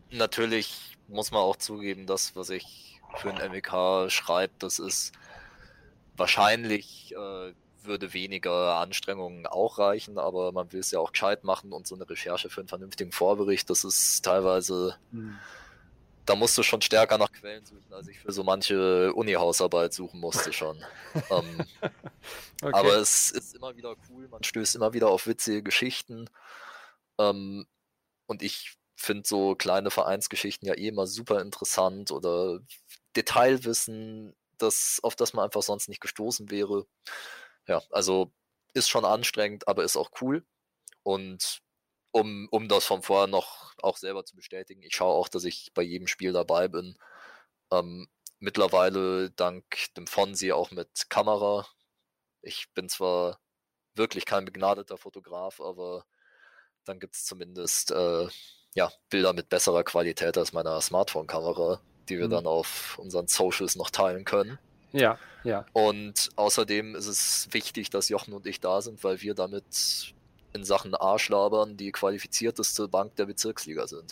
natürlich muss man auch zugeben, das, was ich für ein M E K schreibe, das ist wahrscheinlich, äh, würde weniger Anstrengungen auch reichen, aber man will es ja auch gescheit machen und so eine Recherche für einen vernünftigen Vorbericht, das ist teilweise, hm. da musst du schon stärker nach Quellen suchen, als ich für so manche Uni-Hausarbeit suchen musste schon. ähm, okay. Aber es ist immer wieder cool, man stößt immer wieder auf witzige Geschichten. Ähm, und ich finde so kleine Vereinsgeschichten ja eh immer super interessant oder Detailwissen, das, auf das man einfach sonst nicht gestoßen wäre. Ja, also ist schon anstrengend, aber ist auch cool. Und um, um das von vorher noch auch selber zu bestätigen, ich schaue auch, dass ich bei jedem Spiel dabei bin. Ähm, mittlerweile dank dem Fonsi auch mit Kamera. Ich bin zwar wirklich kein begnadeter Fotograf, aber dann gibt es zumindest äh, ja, Bilder mit besserer Qualität als meiner Smartphone-Kamera, die wir mhm. dann auf unseren Socials noch teilen können. Ja, ja. Und außerdem ist es wichtig, dass Jochen und ich da sind, weil wir damit in Sachen Arschlabern die qualifizierteste Bank der Bezirksliga sind.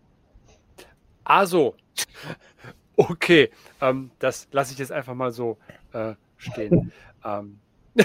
Also, okay, ähm, das lasse ich jetzt einfach mal so äh, stehen. ähm,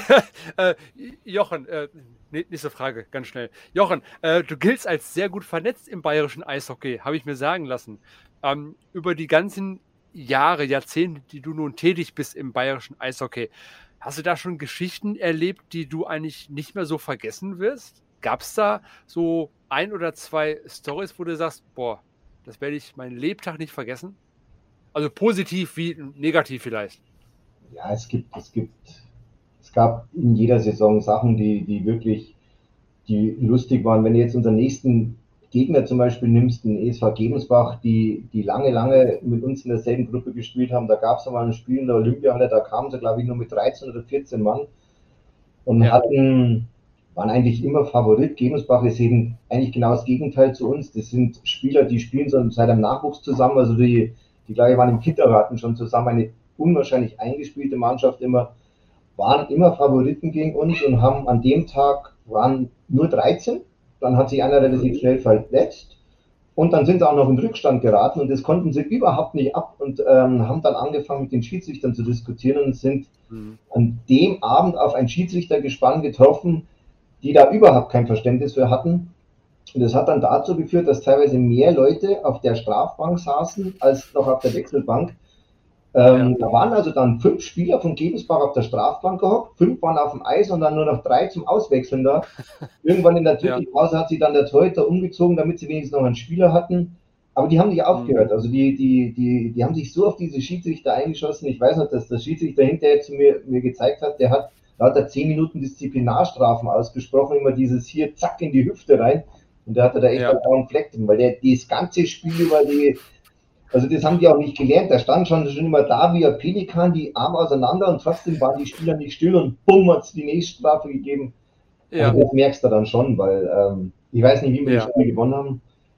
äh, Jochen, äh, nächste Frage, ganz schnell. Jochen, äh, du giltst als sehr gut vernetzt im bayerischen Eishockey, habe ich mir sagen lassen. Ähm, über die ganzen Jahre, Jahrzehnte, die du nun tätig bist im bayerischen Eishockey, hast du da schon Geschichten erlebt, die du eigentlich nicht mehr so vergessen wirst? Gab es da so ein oder zwei Storys, wo du sagst, boah, das werde ich meinen Lebtag nicht vergessen? Also positiv wie negativ vielleicht. Ja, es gibt, es gibt, es gab in jeder Saison Sachen, die, die wirklich, die lustig waren. Wenn du jetzt unseren nächsten Gegner zum Beispiel nimmst, den E S V Gebensbach, die, die lange, lange mit uns in derselben Gruppe gespielt haben, da gab es mal ein Spiel in der Olympiahalle, da kamen sie, glaube ich, nur mit dreizehn oder vierzehn Mann und ja. hatten, waren eigentlich immer Favorit. Gebensbach ist eben eigentlich genau das Gegenteil zu uns. Das sind Spieler, die spielen so seit dem Nachwuchs zusammen, also die, die glaube ich, waren im Kindergarten schon zusammen, eine unwahrscheinlich eingespielte Mannschaft immer, waren immer Favoriten gegen uns und haben an dem Tag, waren nur dreizehn, dann hat sich einer relativ schnell verletzt und dann sind sie auch noch in Rückstand geraten und das konnten sie überhaupt nicht ab und ähm, haben dann angefangen mit den Schiedsrichtern zu diskutieren und sind mhm. an dem Abend auf ein Schiedsrichtergespann getroffen, die da überhaupt kein Verständnis für hatten. Und das hat dann dazu geführt, dass teilweise mehr Leute auf der Strafbank saßen als noch auf der Wechselbank. Ähm, ja. Da waren also dann fünf Spieler von Gebensbach auf der Strafbank gehockt, fünf waren auf dem Eis und dann nur noch drei zum Auswechseln da. Irgendwann in der dritten Pause hat sich dann der Torhüter umgezogen, damit sie wenigstens noch einen Spieler hatten. Aber die haben nicht aufgehört. Also die, die, die, die haben sich so auf diese Schiedsrichter eingeschossen. Ich weiß noch, dass der Schiedsrichter hinterher zu mir, mir gezeigt hat, der hat lauter zehn Minuten Disziplinarstrafen ausgesprochen, immer dieses hier zack in die Hüfte rein. Und der hatte da echt ja. einen Fleck drin, weil der das ganze Spiel über die, also das haben die auch nicht gelernt, da stand schon, schon immer da wie ein Pelikan, die Arme auseinander und trotzdem waren die Spieler nicht still und bumm, hat es die nächste Strafe gegeben. Ja. Also das merkst du dann schon, weil ähm, ich weiß nicht, wie wir ja. das Spiel gewonnen haben.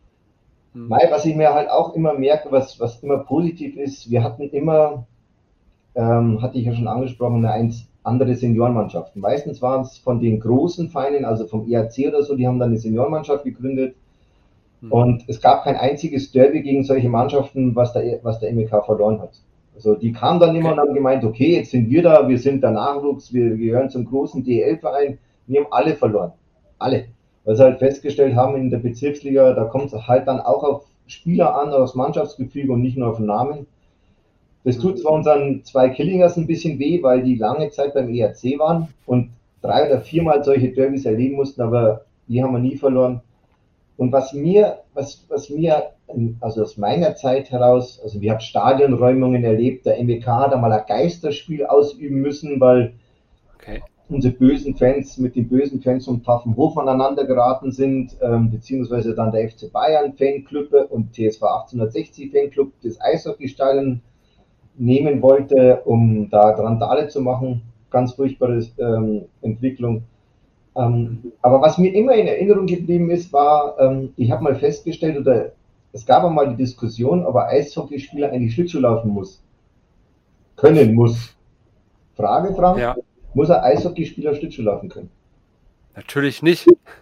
Hm. Weil, was ich mir halt auch immer merke, was, was immer positiv ist, wir hatten immer, ähm, hatte ich ja schon angesprochen, eine eins andere Seniorenmannschaften. Meistens waren es von den großen Vereinen, also vom E A C oder so, die haben dann eine Seniorenmannschaft gegründet. Und es gab kein einziges Derby gegen solche Mannschaften, was der, was der M E K verloren hat. Also die kamen dann immer okay. und haben gemeint, okay, jetzt sind wir da, wir sind der Nachwuchs, wir gehören zum großen D E L-Verein. Wir haben alle verloren. Alle. Weil sie halt festgestellt haben, in der Bezirksliga, da kommt es halt dann auch auf Spieler an, aufs Mannschaftsgefüge und nicht nur auf den Namen. Das tut zwar unseren zwei Killingers ein bisschen weh, weil die lange Zeit beim E A C waren und drei oder viermal solche Derbys erleben mussten, aber die haben wir nie verloren. Und was mir, was, was mir, also aus meiner Zeit heraus, also wir haben Stadionräumungen erlebt, der M E K hat einmal ein Geisterspiel ausüben müssen, weil okay. unsere bösen Fans mit den bösen Fans von Pfaffenhof aneinander geraten sind, ähm, beziehungsweise dann der F C Bayern Fanclub und T S V achtzehnhundertsechzig Fanclub das Eishockeystadion nehmen wollte, um da Randale zu machen. Ganz furchtbare ähm, Entwicklung. Ähm, aber was mir immer in Erinnerung geblieben ist, war, ähm, ich habe mal festgestellt, oder es gab einmal die Diskussion, ob ein Eishockeyspieler eigentlich Schlittschuh laufen muss. Können muss. Frage, Frank, ja. muss ein Eishockeyspieler Schlittschuh laufen können? Natürlich nicht.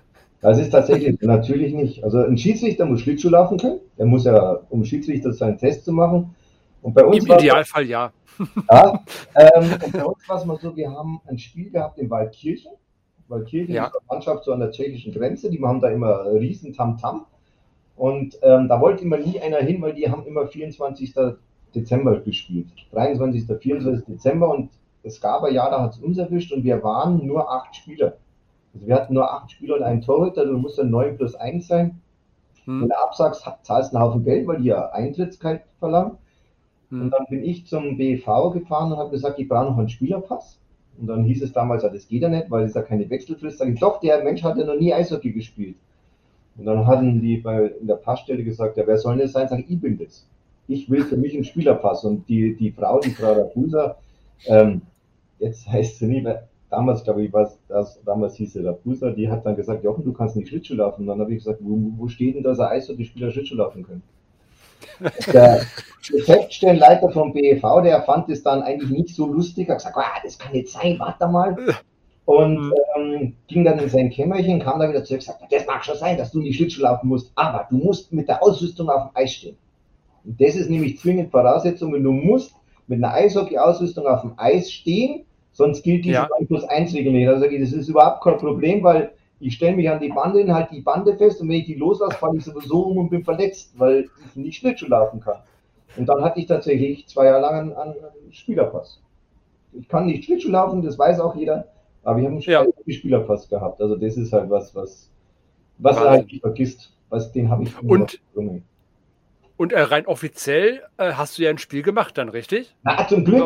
Das ist tatsächlich natürlich nicht. Also ein Schiedsrichter muss Schlittschuh laufen können. Der muss ja, um Schiedsrichter seinen Test zu machen. Und bei uns Im Idealfall ja. ja ähm, und bei uns war es mal so, wir haben ein Spiel gehabt in Waldkirchen. Waldkirchen Ja. ist eine Mannschaft so an der tschechischen Grenze. Die haben da immer riesen Tamtam. Und ähm, da wollte immer nie einer hin, weil die haben immer vierundzwanzigsten Dezember gespielt. dreiundzwanzigsten, vierundzwanzigsten Dezember. Und es gab ein Jahr, da hat es uns erwischt und wir waren nur acht Spieler. Also wir hatten nur acht Spieler und einen Torhüter, du musst dann neun plus eins sein. Hm. Wenn du absagst, zahlst du einen Haufen Geld, weil die ja Eintrittsgeld verlangen. Hm. Und dann bin ich zum B E V gefahren und habe gesagt, ich brauche noch einen Spielerpass. Und dann hieß es damals, ja, das geht ja nicht, weil es ja keine Wechselfrist. Sag ich, doch, der Mensch hat ja noch nie Eishockey gespielt. Und dann hatten die bei, in der Passstelle gesagt, ja, wer soll das sein? Sag ich, ich bin das. Ich will für mich einen Spielerpass. Und die, die Frau, die Frau Ragusa, ähm, jetzt heißt sie nicht mehr, damals, glaube ich, was das, damals hieß sie Ragusa, die hat dann gesagt, Jochen, du kannst nicht Schlittschuh laufen. Und dann habe ich gesagt, wo, wo steht denn, dass ein Eishockeyspieler Schlittschuh laufen können? Der Geschäftsstellenleiter vom B E V, der fand es dann eigentlich nicht so lustig, hat gesagt, ah, das kann nicht sein, warte mal. Und ähm, ging dann in sein Kämmerchen, kam da wieder zurück und sagte, das mag schon sein, dass du nicht Schlittschuh laufen musst, aber du musst mit der Ausrüstung auf dem Eis stehen. Und das ist nämlich zwingend Voraussetzung, du musst mit einer Eishockey-Ausrüstung auf dem Eis stehen, sonst gilt diese neun plus eins Regel nicht. Also das ist überhaupt kein Problem, weil ich stelle mich an die Bande, halte die Bande fest und wenn ich die loslasse, falle ich sowieso um und bin verletzt, weil ich nicht Schlittschuh laufen kann. Und dann hatte ich tatsächlich zwei Jahre lang einen, einen Spielerpass. Ich kann nicht Schlittschuh laufen, das weiß auch jeder, aber ich habe einen ja. Spielerpass gehabt. Also das ist halt was, was, was er halt nicht vergisst. Was, den habe ich und, und äh, rein offiziell äh, hast du ja ein Spiel gemacht dann, richtig? Na, zum Glück.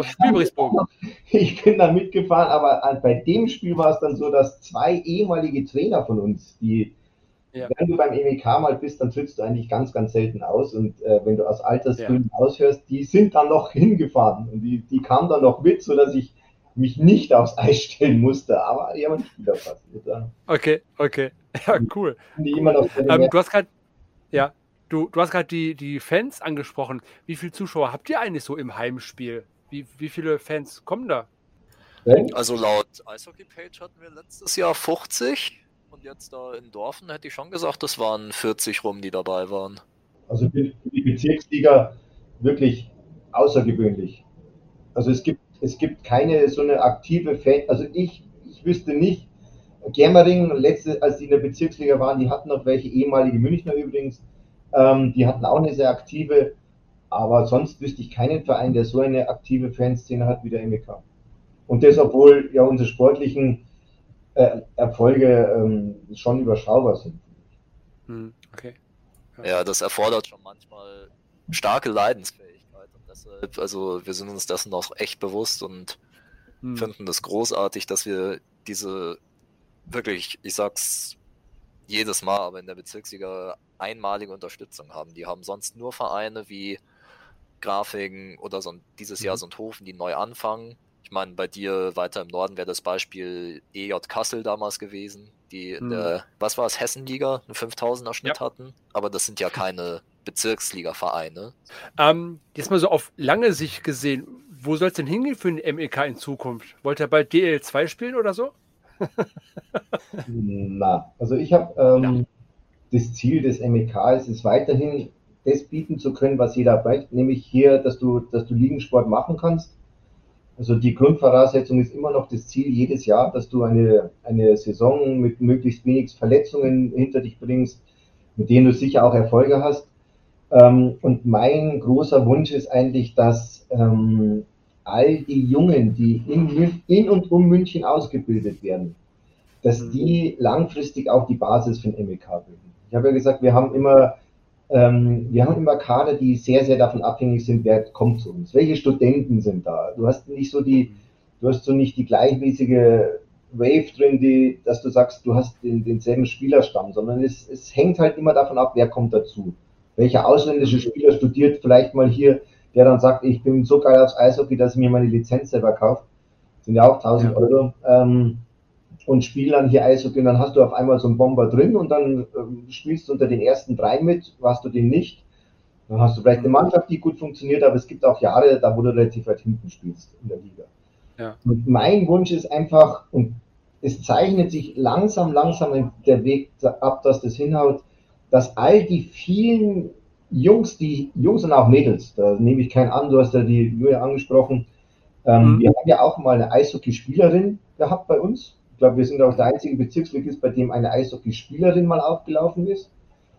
Ich bin da mitgefahren, aber bei dem Spiel war es dann so, dass zwei ehemalige Trainer von uns, die, ja. wenn du beim M E K mal bist, dann trittst du eigentlich ganz, ganz selten aus. Und äh, wenn du aus Altersgründen ja. aushörst, die sind dann noch hingefahren. Und die, die kamen dann noch mit, sodass ich mich nicht aufs Eis stellen musste. Aber die haben einen Spielerpass. Okay, okay. Ja, cool. Die immer noch ähm, du hast gerade ja, du, du hast gerade die, die Fans angesprochen. Wie viele Zuschauer habt ihr eigentlich so im Heimspiel? Wie, wie viele Fans kommen da? Also laut Eishockey-Page hatten wir letztes Jahr fünfzig und jetzt da in Dorfen hätte ich schon gesagt, das waren vierzig rum, die dabei waren. Also für die Bezirksliga wirklich außergewöhnlich. Also es gibt, es gibt keine so eine aktive Fan, also ich, ich wüsste nicht, Germering, letzte, als die in der Bezirksliga waren, die hatten noch welche, ehemalige Münchner übrigens, ähm, die hatten auch eine sehr aktive, aber sonst wüsste ich keinen Verein, der so eine aktive Fanszene hat wie der M E K. Und das, obwohl ja unsere sportlichen äh, Erfolge ähm, schon überschaubar sind. Hm, okay. Ja. ja, das erfordert schon manchmal starke Leidensfähigkeit. Und deshalb, also wir sind uns dessen auch echt bewusst und hm. finden das großartig, dass wir diese wirklich, ich sag's jedes Mal, aber in der Bezirksliga einmalige Unterstützung haben. Die haben sonst nur Vereine wie Grafingen oder so dieses Jahr Sonthofen, die neu anfangen. Ich meine, bei dir weiter im Norden wäre das Beispiel E J Kassel damals gewesen, die in der, was war es, Hessenliga, einen fünftausender Schnitt ja. hatten. Aber das sind ja keine Bezirksliga-Vereine. Ähm, jetzt mal so auf lange Sicht gesehen, wo soll es denn hingehen für den M E K in Zukunft? Wollt ihr bald D L zwei spielen oder so? Na, also ich habe ähm, das Ziel des M E K ist es weiterhin, das bieten zu können, was jeder braucht, nämlich hier, dass du, dass du Ligensport machen kannst. Also die Grundvoraussetzung ist immer noch das Ziel jedes Jahr, dass du eine, eine Saison mit möglichst wenig Verletzungen hinter dich bringst, mit denen du sicher auch Erfolge hast. Ähm, und mein großer Wunsch ist eigentlich, dass ähm, all die Jungen, die in, in und um München ausgebildet werden, dass die langfristig auch die Basis für den M E K bilden. Ich habe ja gesagt, wir haben immer Ähm, wir haben immer Kader, die sehr, sehr davon abhängig sind, wer kommt zu uns. Welche Studenten sind da? Du hast nicht so die, du hast so nicht die gleichmäßige Wave drin, die, dass du sagst, du hast den, denselben Spielerstamm, sondern es, es hängt halt immer davon ab, wer kommt dazu. Welcher ausländische Spieler studiert vielleicht mal hier, der dann sagt, ich bin so geil aufs Eishockey, dass ich mir meine Lizenz selber kaufe. Das sind ja auch tausend ja. Euro. Ähm, und spielen dann hier Eishockey und dann hast du auf einmal so einen Bomber drin und dann ähm, spielst du unter den ersten drei mit, hast du den nicht. Dann hast du vielleicht eine Mannschaft, die gut funktioniert, aber es gibt auch Jahre, da wo du relativ weit hinten spielst in der Liga. Ja. Und mein Wunsch ist einfach, und es zeichnet sich langsam, langsam der Weg ab, dass das hinhaut, dass all die vielen Jungs, die Jungs und auch Mädels, da nehme ich keinen an, du hast ja die Julia angesprochen, ähm, mhm. wir haben ja auch mal eine Eishockeyspielerin gehabt bei uns. Ich glaube, wir sind auch der einzige Bezirksligist, bei dem eine Eishockeyspielerin mal aufgelaufen ist.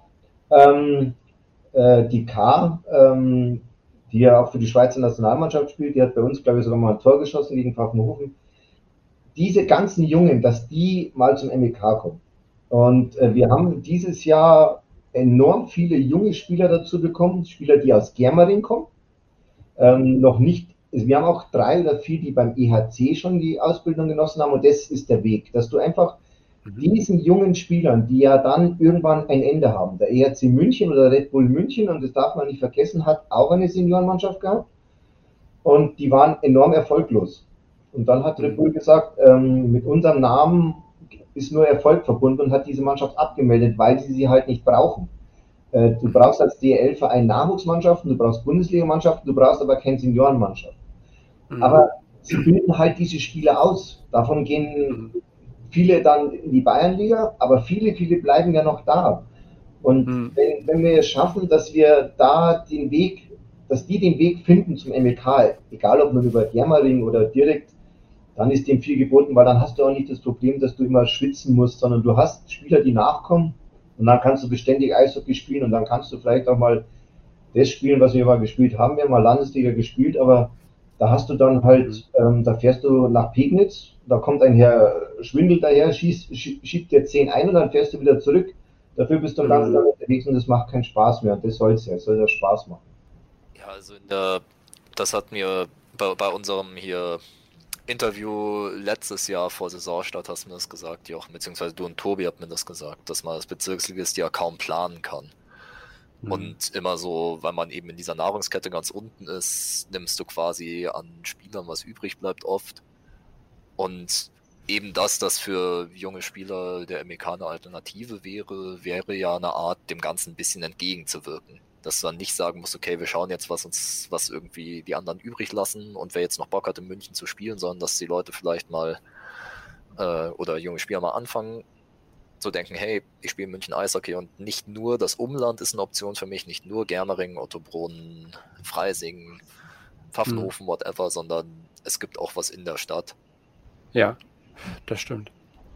Ähm, äh, die K, ähm, die ja auch für die Schweizer Nationalmannschaft spielt, die hat bei uns, glaube ich, sogar mal ein Tor geschossen gegen Pfaffenhofen. Diese ganzen Jungen, dass die mal zum M E K kommen. Und äh, wir haben dieses Jahr enorm viele junge Spieler dazu bekommen, Spieler, die aus Germering kommen. Ähm, noch nicht, wir haben auch drei oder vier, die beim E H C schon die Ausbildung genossen haben, und das ist der Weg, dass du einfach diesen jungen Spielern, die ja dann irgendwann ein Ende haben, der E H C München oder Red Bull München, und das darf man nicht vergessen, hat auch eine Seniorenmannschaft gehabt und die waren enorm erfolglos. Und dann hat Red Bull gesagt, ähm, mit unserem Namen ist nur Erfolg verbunden, und hat diese Mannschaft abgemeldet, weil sie sie halt nicht brauchen. Äh, du brauchst als D L Verein Nachwuchsmannschaften, du brauchst Bundesligamannschaften, du brauchst aber keine Seniorenmannschaft. Mhm. Aber sie bilden halt diese Spieler aus. Davon gehen viele dann in die Bayernliga, aber viele, viele bleiben ja noch da. Und mhm. wenn, wenn wir es schaffen, dass wir da den Weg, dass die den Weg finden zum M E K, egal ob nur über Germering oder direkt, dann ist dem viel geboten, weil dann hast du auch nicht das Problem, dass du immer schwitzen musst, sondern du hast Spieler, die nachkommen, und dann kannst du beständig Eishockey spielen, und dann kannst du vielleicht auch mal das spielen, was wir mal gespielt haben. Wir haben mal Landesliga gespielt, aber da hast du dann halt, ähm, da fährst du nach Pegnitz, da kommt ein Herr Schwindel daher, schießt, schiebt dir zehn ein, und dann fährst du wieder zurück. Dafür bist du den ganzen Tag unterwegs, und das macht keinen Spaß mehr. Und das soll es ja, es soll ja Spaß machen. Ja, also in der, das hat mir bei, bei unserem hier Interview letztes Jahr vor Saisonstart hast du mir das gesagt, Jochen, beziehungsweise du und Tobi habt mir das gesagt, dass man als Bezirksligist ja kaum planen kann. Mhm. Und immer so, weil man eben in dieser Nahrungskette ganz unten ist, nimmst du quasi an Spielern, was übrig bleibt, oft. Und eben das, das für junge Spieler der M E K eine Alternative wäre, wäre ja eine Art, dem Ganzen ein bisschen entgegenzuwirken. Dass du dann nicht sagen musst, okay, wir schauen jetzt, was uns, was irgendwie die anderen übrig lassen, und wer jetzt noch Bock hat, in München zu spielen, sondern dass die Leute vielleicht mal äh, oder junge Spieler mal anfangen zu denken, hey, ich spiele in München Eishockey, und nicht nur das Umland ist eine Option für mich, nicht nur Germering, Ottobrunn, Freising, Pfaffenhofen, mhm. whatever, sondern es gibt auch was in der Stadt. Ja, das stimmt.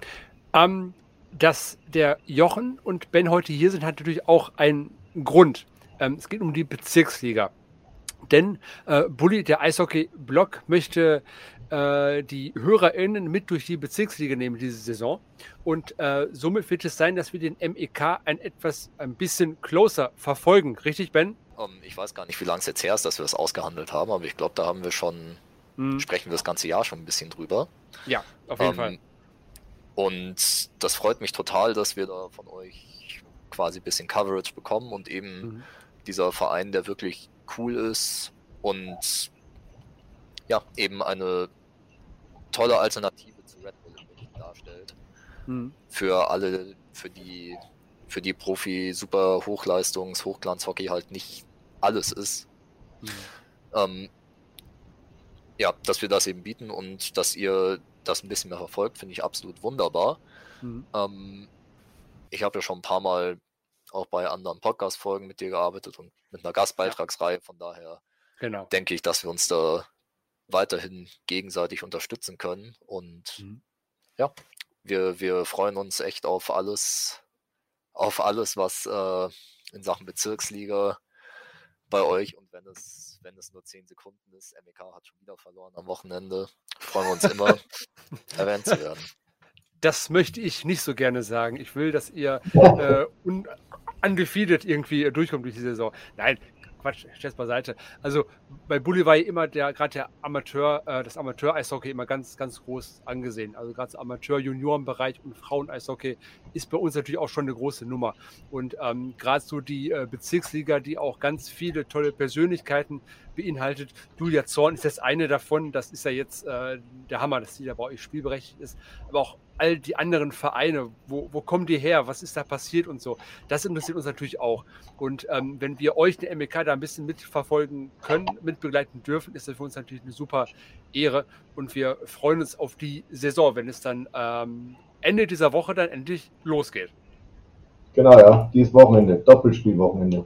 Ähm, dass der Jochen und Ben heute hier sind, hat natürlich auch einen Grund. Ähm, es geht um die Bezirksliga. Denn äh, Bulli, der Eishockey-Blog, möchte äh, die HörerInnen mit durch die Bezirksliga nehmen diese Saison. Und äh, somit wird es sein, dass wir den M E K ein etwas ein bisschen closer verfolgen. Richtig, Ben? Um, ich weiß gar nicht, wie lange es jetzt her ist, dass wir das ausgehandelt haben, aber ich glaube, da haben wir schon, hm. sprechen wir das ganze Jahr schon ein bisschen drüber. Ja, auf jeden um, Fall. Und das freut mich total, dass wir da von euch quasi ein bisschen Coverage bekommen, und eben mhm. dieser Verein, der wirklich cool ist und ja, eben eine tolle Alternative zu Red Bull darstellt. Mhm. Für alle, für die, für die Profi super Hochleistungs-, Hochglanz-Hockey halt nicht alles ist. Mhm. Ähm, ja, dass wir das eben bieten und dass ihr das ein bisschen mehr verfolgt, finde ich absolut wunderbar. Mhm. Ähm, ich habe ja schon ein paar Mal auch bei anderen Podcast-Folgen mit dir gearbeitet und mit einer Gastbeitragsreihe, von daher genau. denke ich, dass wir uns da weiterhin gegenseitig unterstützen können, und mhm. ja, wir, wir freuen uns echt auf alles, auf alles, was äh, in Sachen Bezirksliga bei euch, und wenn es, wenn es nur zehn Sekunden ist, M E K hat schon wieder verloren am Wochenende, freuen wir uns immer, erwähnt zu werden. Das möchte ich nicht so gerne sagen. Ich will, dass ihr äh, un- undefeated irgendwie durchkommt durch die Saison. Nein, Quatsch, stell's beiseite. Also bei Bulli war ja immer der, gerade der Amateur, äh, das Amateur-Eishockey immer ganz, ganz groß angesehen. Also gerade das Amateur-Junioren-Bereich und Frauen-Eishockey ist bei uns natürlich auch schon eine große Nummer. Und ähm, gerade so die äh, Bezirksliga, die auch ganz viele tolle Persönlichkeiten beinhaltet. Julia Zorn ist jetzt eine davon. Das ist ja jetzt äh, der Hammer, dass sie da bei euch spielberechtigt ist. Aber auch all die anderen Vereine, wo, wo kommen die her, was ist da passiert und so. Das interessiert uns natürlich auch. Und ähm, wenn wir euch, eine M E K, da ein bisschen mitverfolgen können, mitbegleiten dürfen, ist das für uns natürlich eine super Ehre. Und wir freuen uns auf die Saison, wenn es dann ähm, Ende dieser Woche dann endlich losgeht. Genau, ja, dieses Wochenende, Doppelspielwochenende.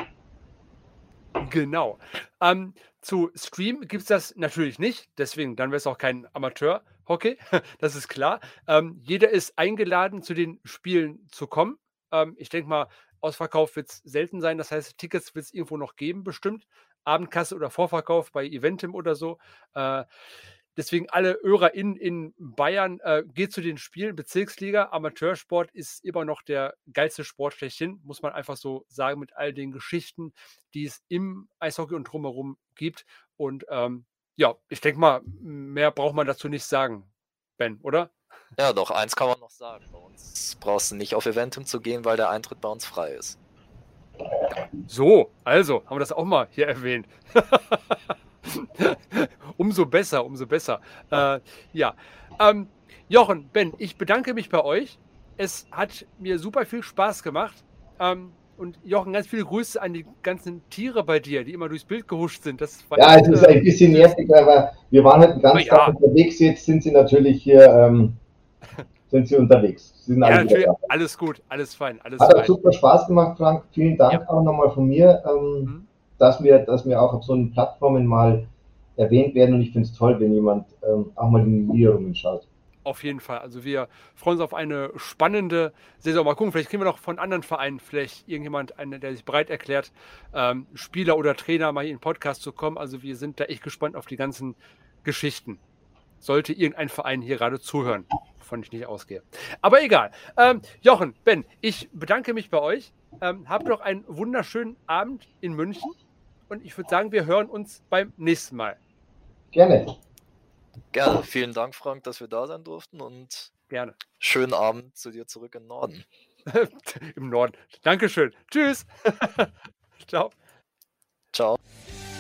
Genau. Ähm, zu Stream gibt es das natürlich nicht, deswegen, dann wäre es auch kein Amateur-Hockey, das ist klar. Ähm, jeder ist eingeladen, zu den Spielen zu kommen. Ähm, ich denke mal, Ausverkauf wird es selten sein, das heißt, Tickets wird es irgendwo noch geben, bestimmt. Abendkasse oder Vorverkauf bei Eventim oder so. Äh, Deswegen alle HörerInnen in Bayern, äh, geht zu den Spielen. Bezirksliga, Amateursport ist immer noch der geilste Sport schlechthin, muss man einfach so sagen, mit all den Geschichten, die es im Eishockey und drumherum gibt. Und ähm, ja, ich denke mal, mehr braucht man dazu nicht sagen, Ben, oder? Ja, doch, eins kann man noch sagen. Bei uns brauchst du nicht auf Eventim zu gehen, weil der Eintritt bei uns frei ist. So, also, haben wir das auch mal hier erwähnt. Umso besser, umso besser. Äh, ja, ähm, Jochen, Ben, ich bedanke mich bei euch. Es hat mir super viel Spaß gemacht. Ähm, und Jochen, ganz viele Grüße an die ganzen Tiere bei dir, die immer durchs Bild gehuscht sind. Das war Ja, echt, es ist äh, ein bisschen nervig, aber wir waren halt den ganzen Ja. Tag unterwegs. Jetzt sind sie natürlich hier, ähm, sind sie unterwegs. Sie sind ja, alle natürlich, wieder da. alles gut, alles fein, alles Hat auch fein. super Spaß gemacht, Frank. Vielen Dank Ja. auch nochmal von mir, ähm, Mhm. dass, wir, dass wir auch auf so einen Plattformen mal erwähnt werden. Und ich finde es toll, wenn jemand ähm, auch mal in die Niederungen schaut. Auf jeden Fall. Also wir freuen uns auf eine spannende Saison. Mal gucken, vielleicht kriegen wir noch von anderen Vereinen vielleicht irgendjemand, eine, der sich bereit erklärt, ähm, Spieler oder Trainer mal hier in den Podcast zu kommen. Also wir sind da echt gespannt auf die ganzen Geschichten. Sollte irgendein Verein hier gerade zuhören, wovon ich nicht ausgehe. Aber egal. Ähm, Jochen, Ben, ich bedanke mich bei euch. Ähm, habt noch einen wunderschönen Abend in München. Und ich würde sagen, wir hören uns beim nächsten Mal. Gerne. Gerne. Vielen Dank, Frank, dass wir da sein durften und Gerne. schönen Abend zu dir zurück im Norden. Im Norden. Dankeschön. Tschüss. Ciao. Ciao.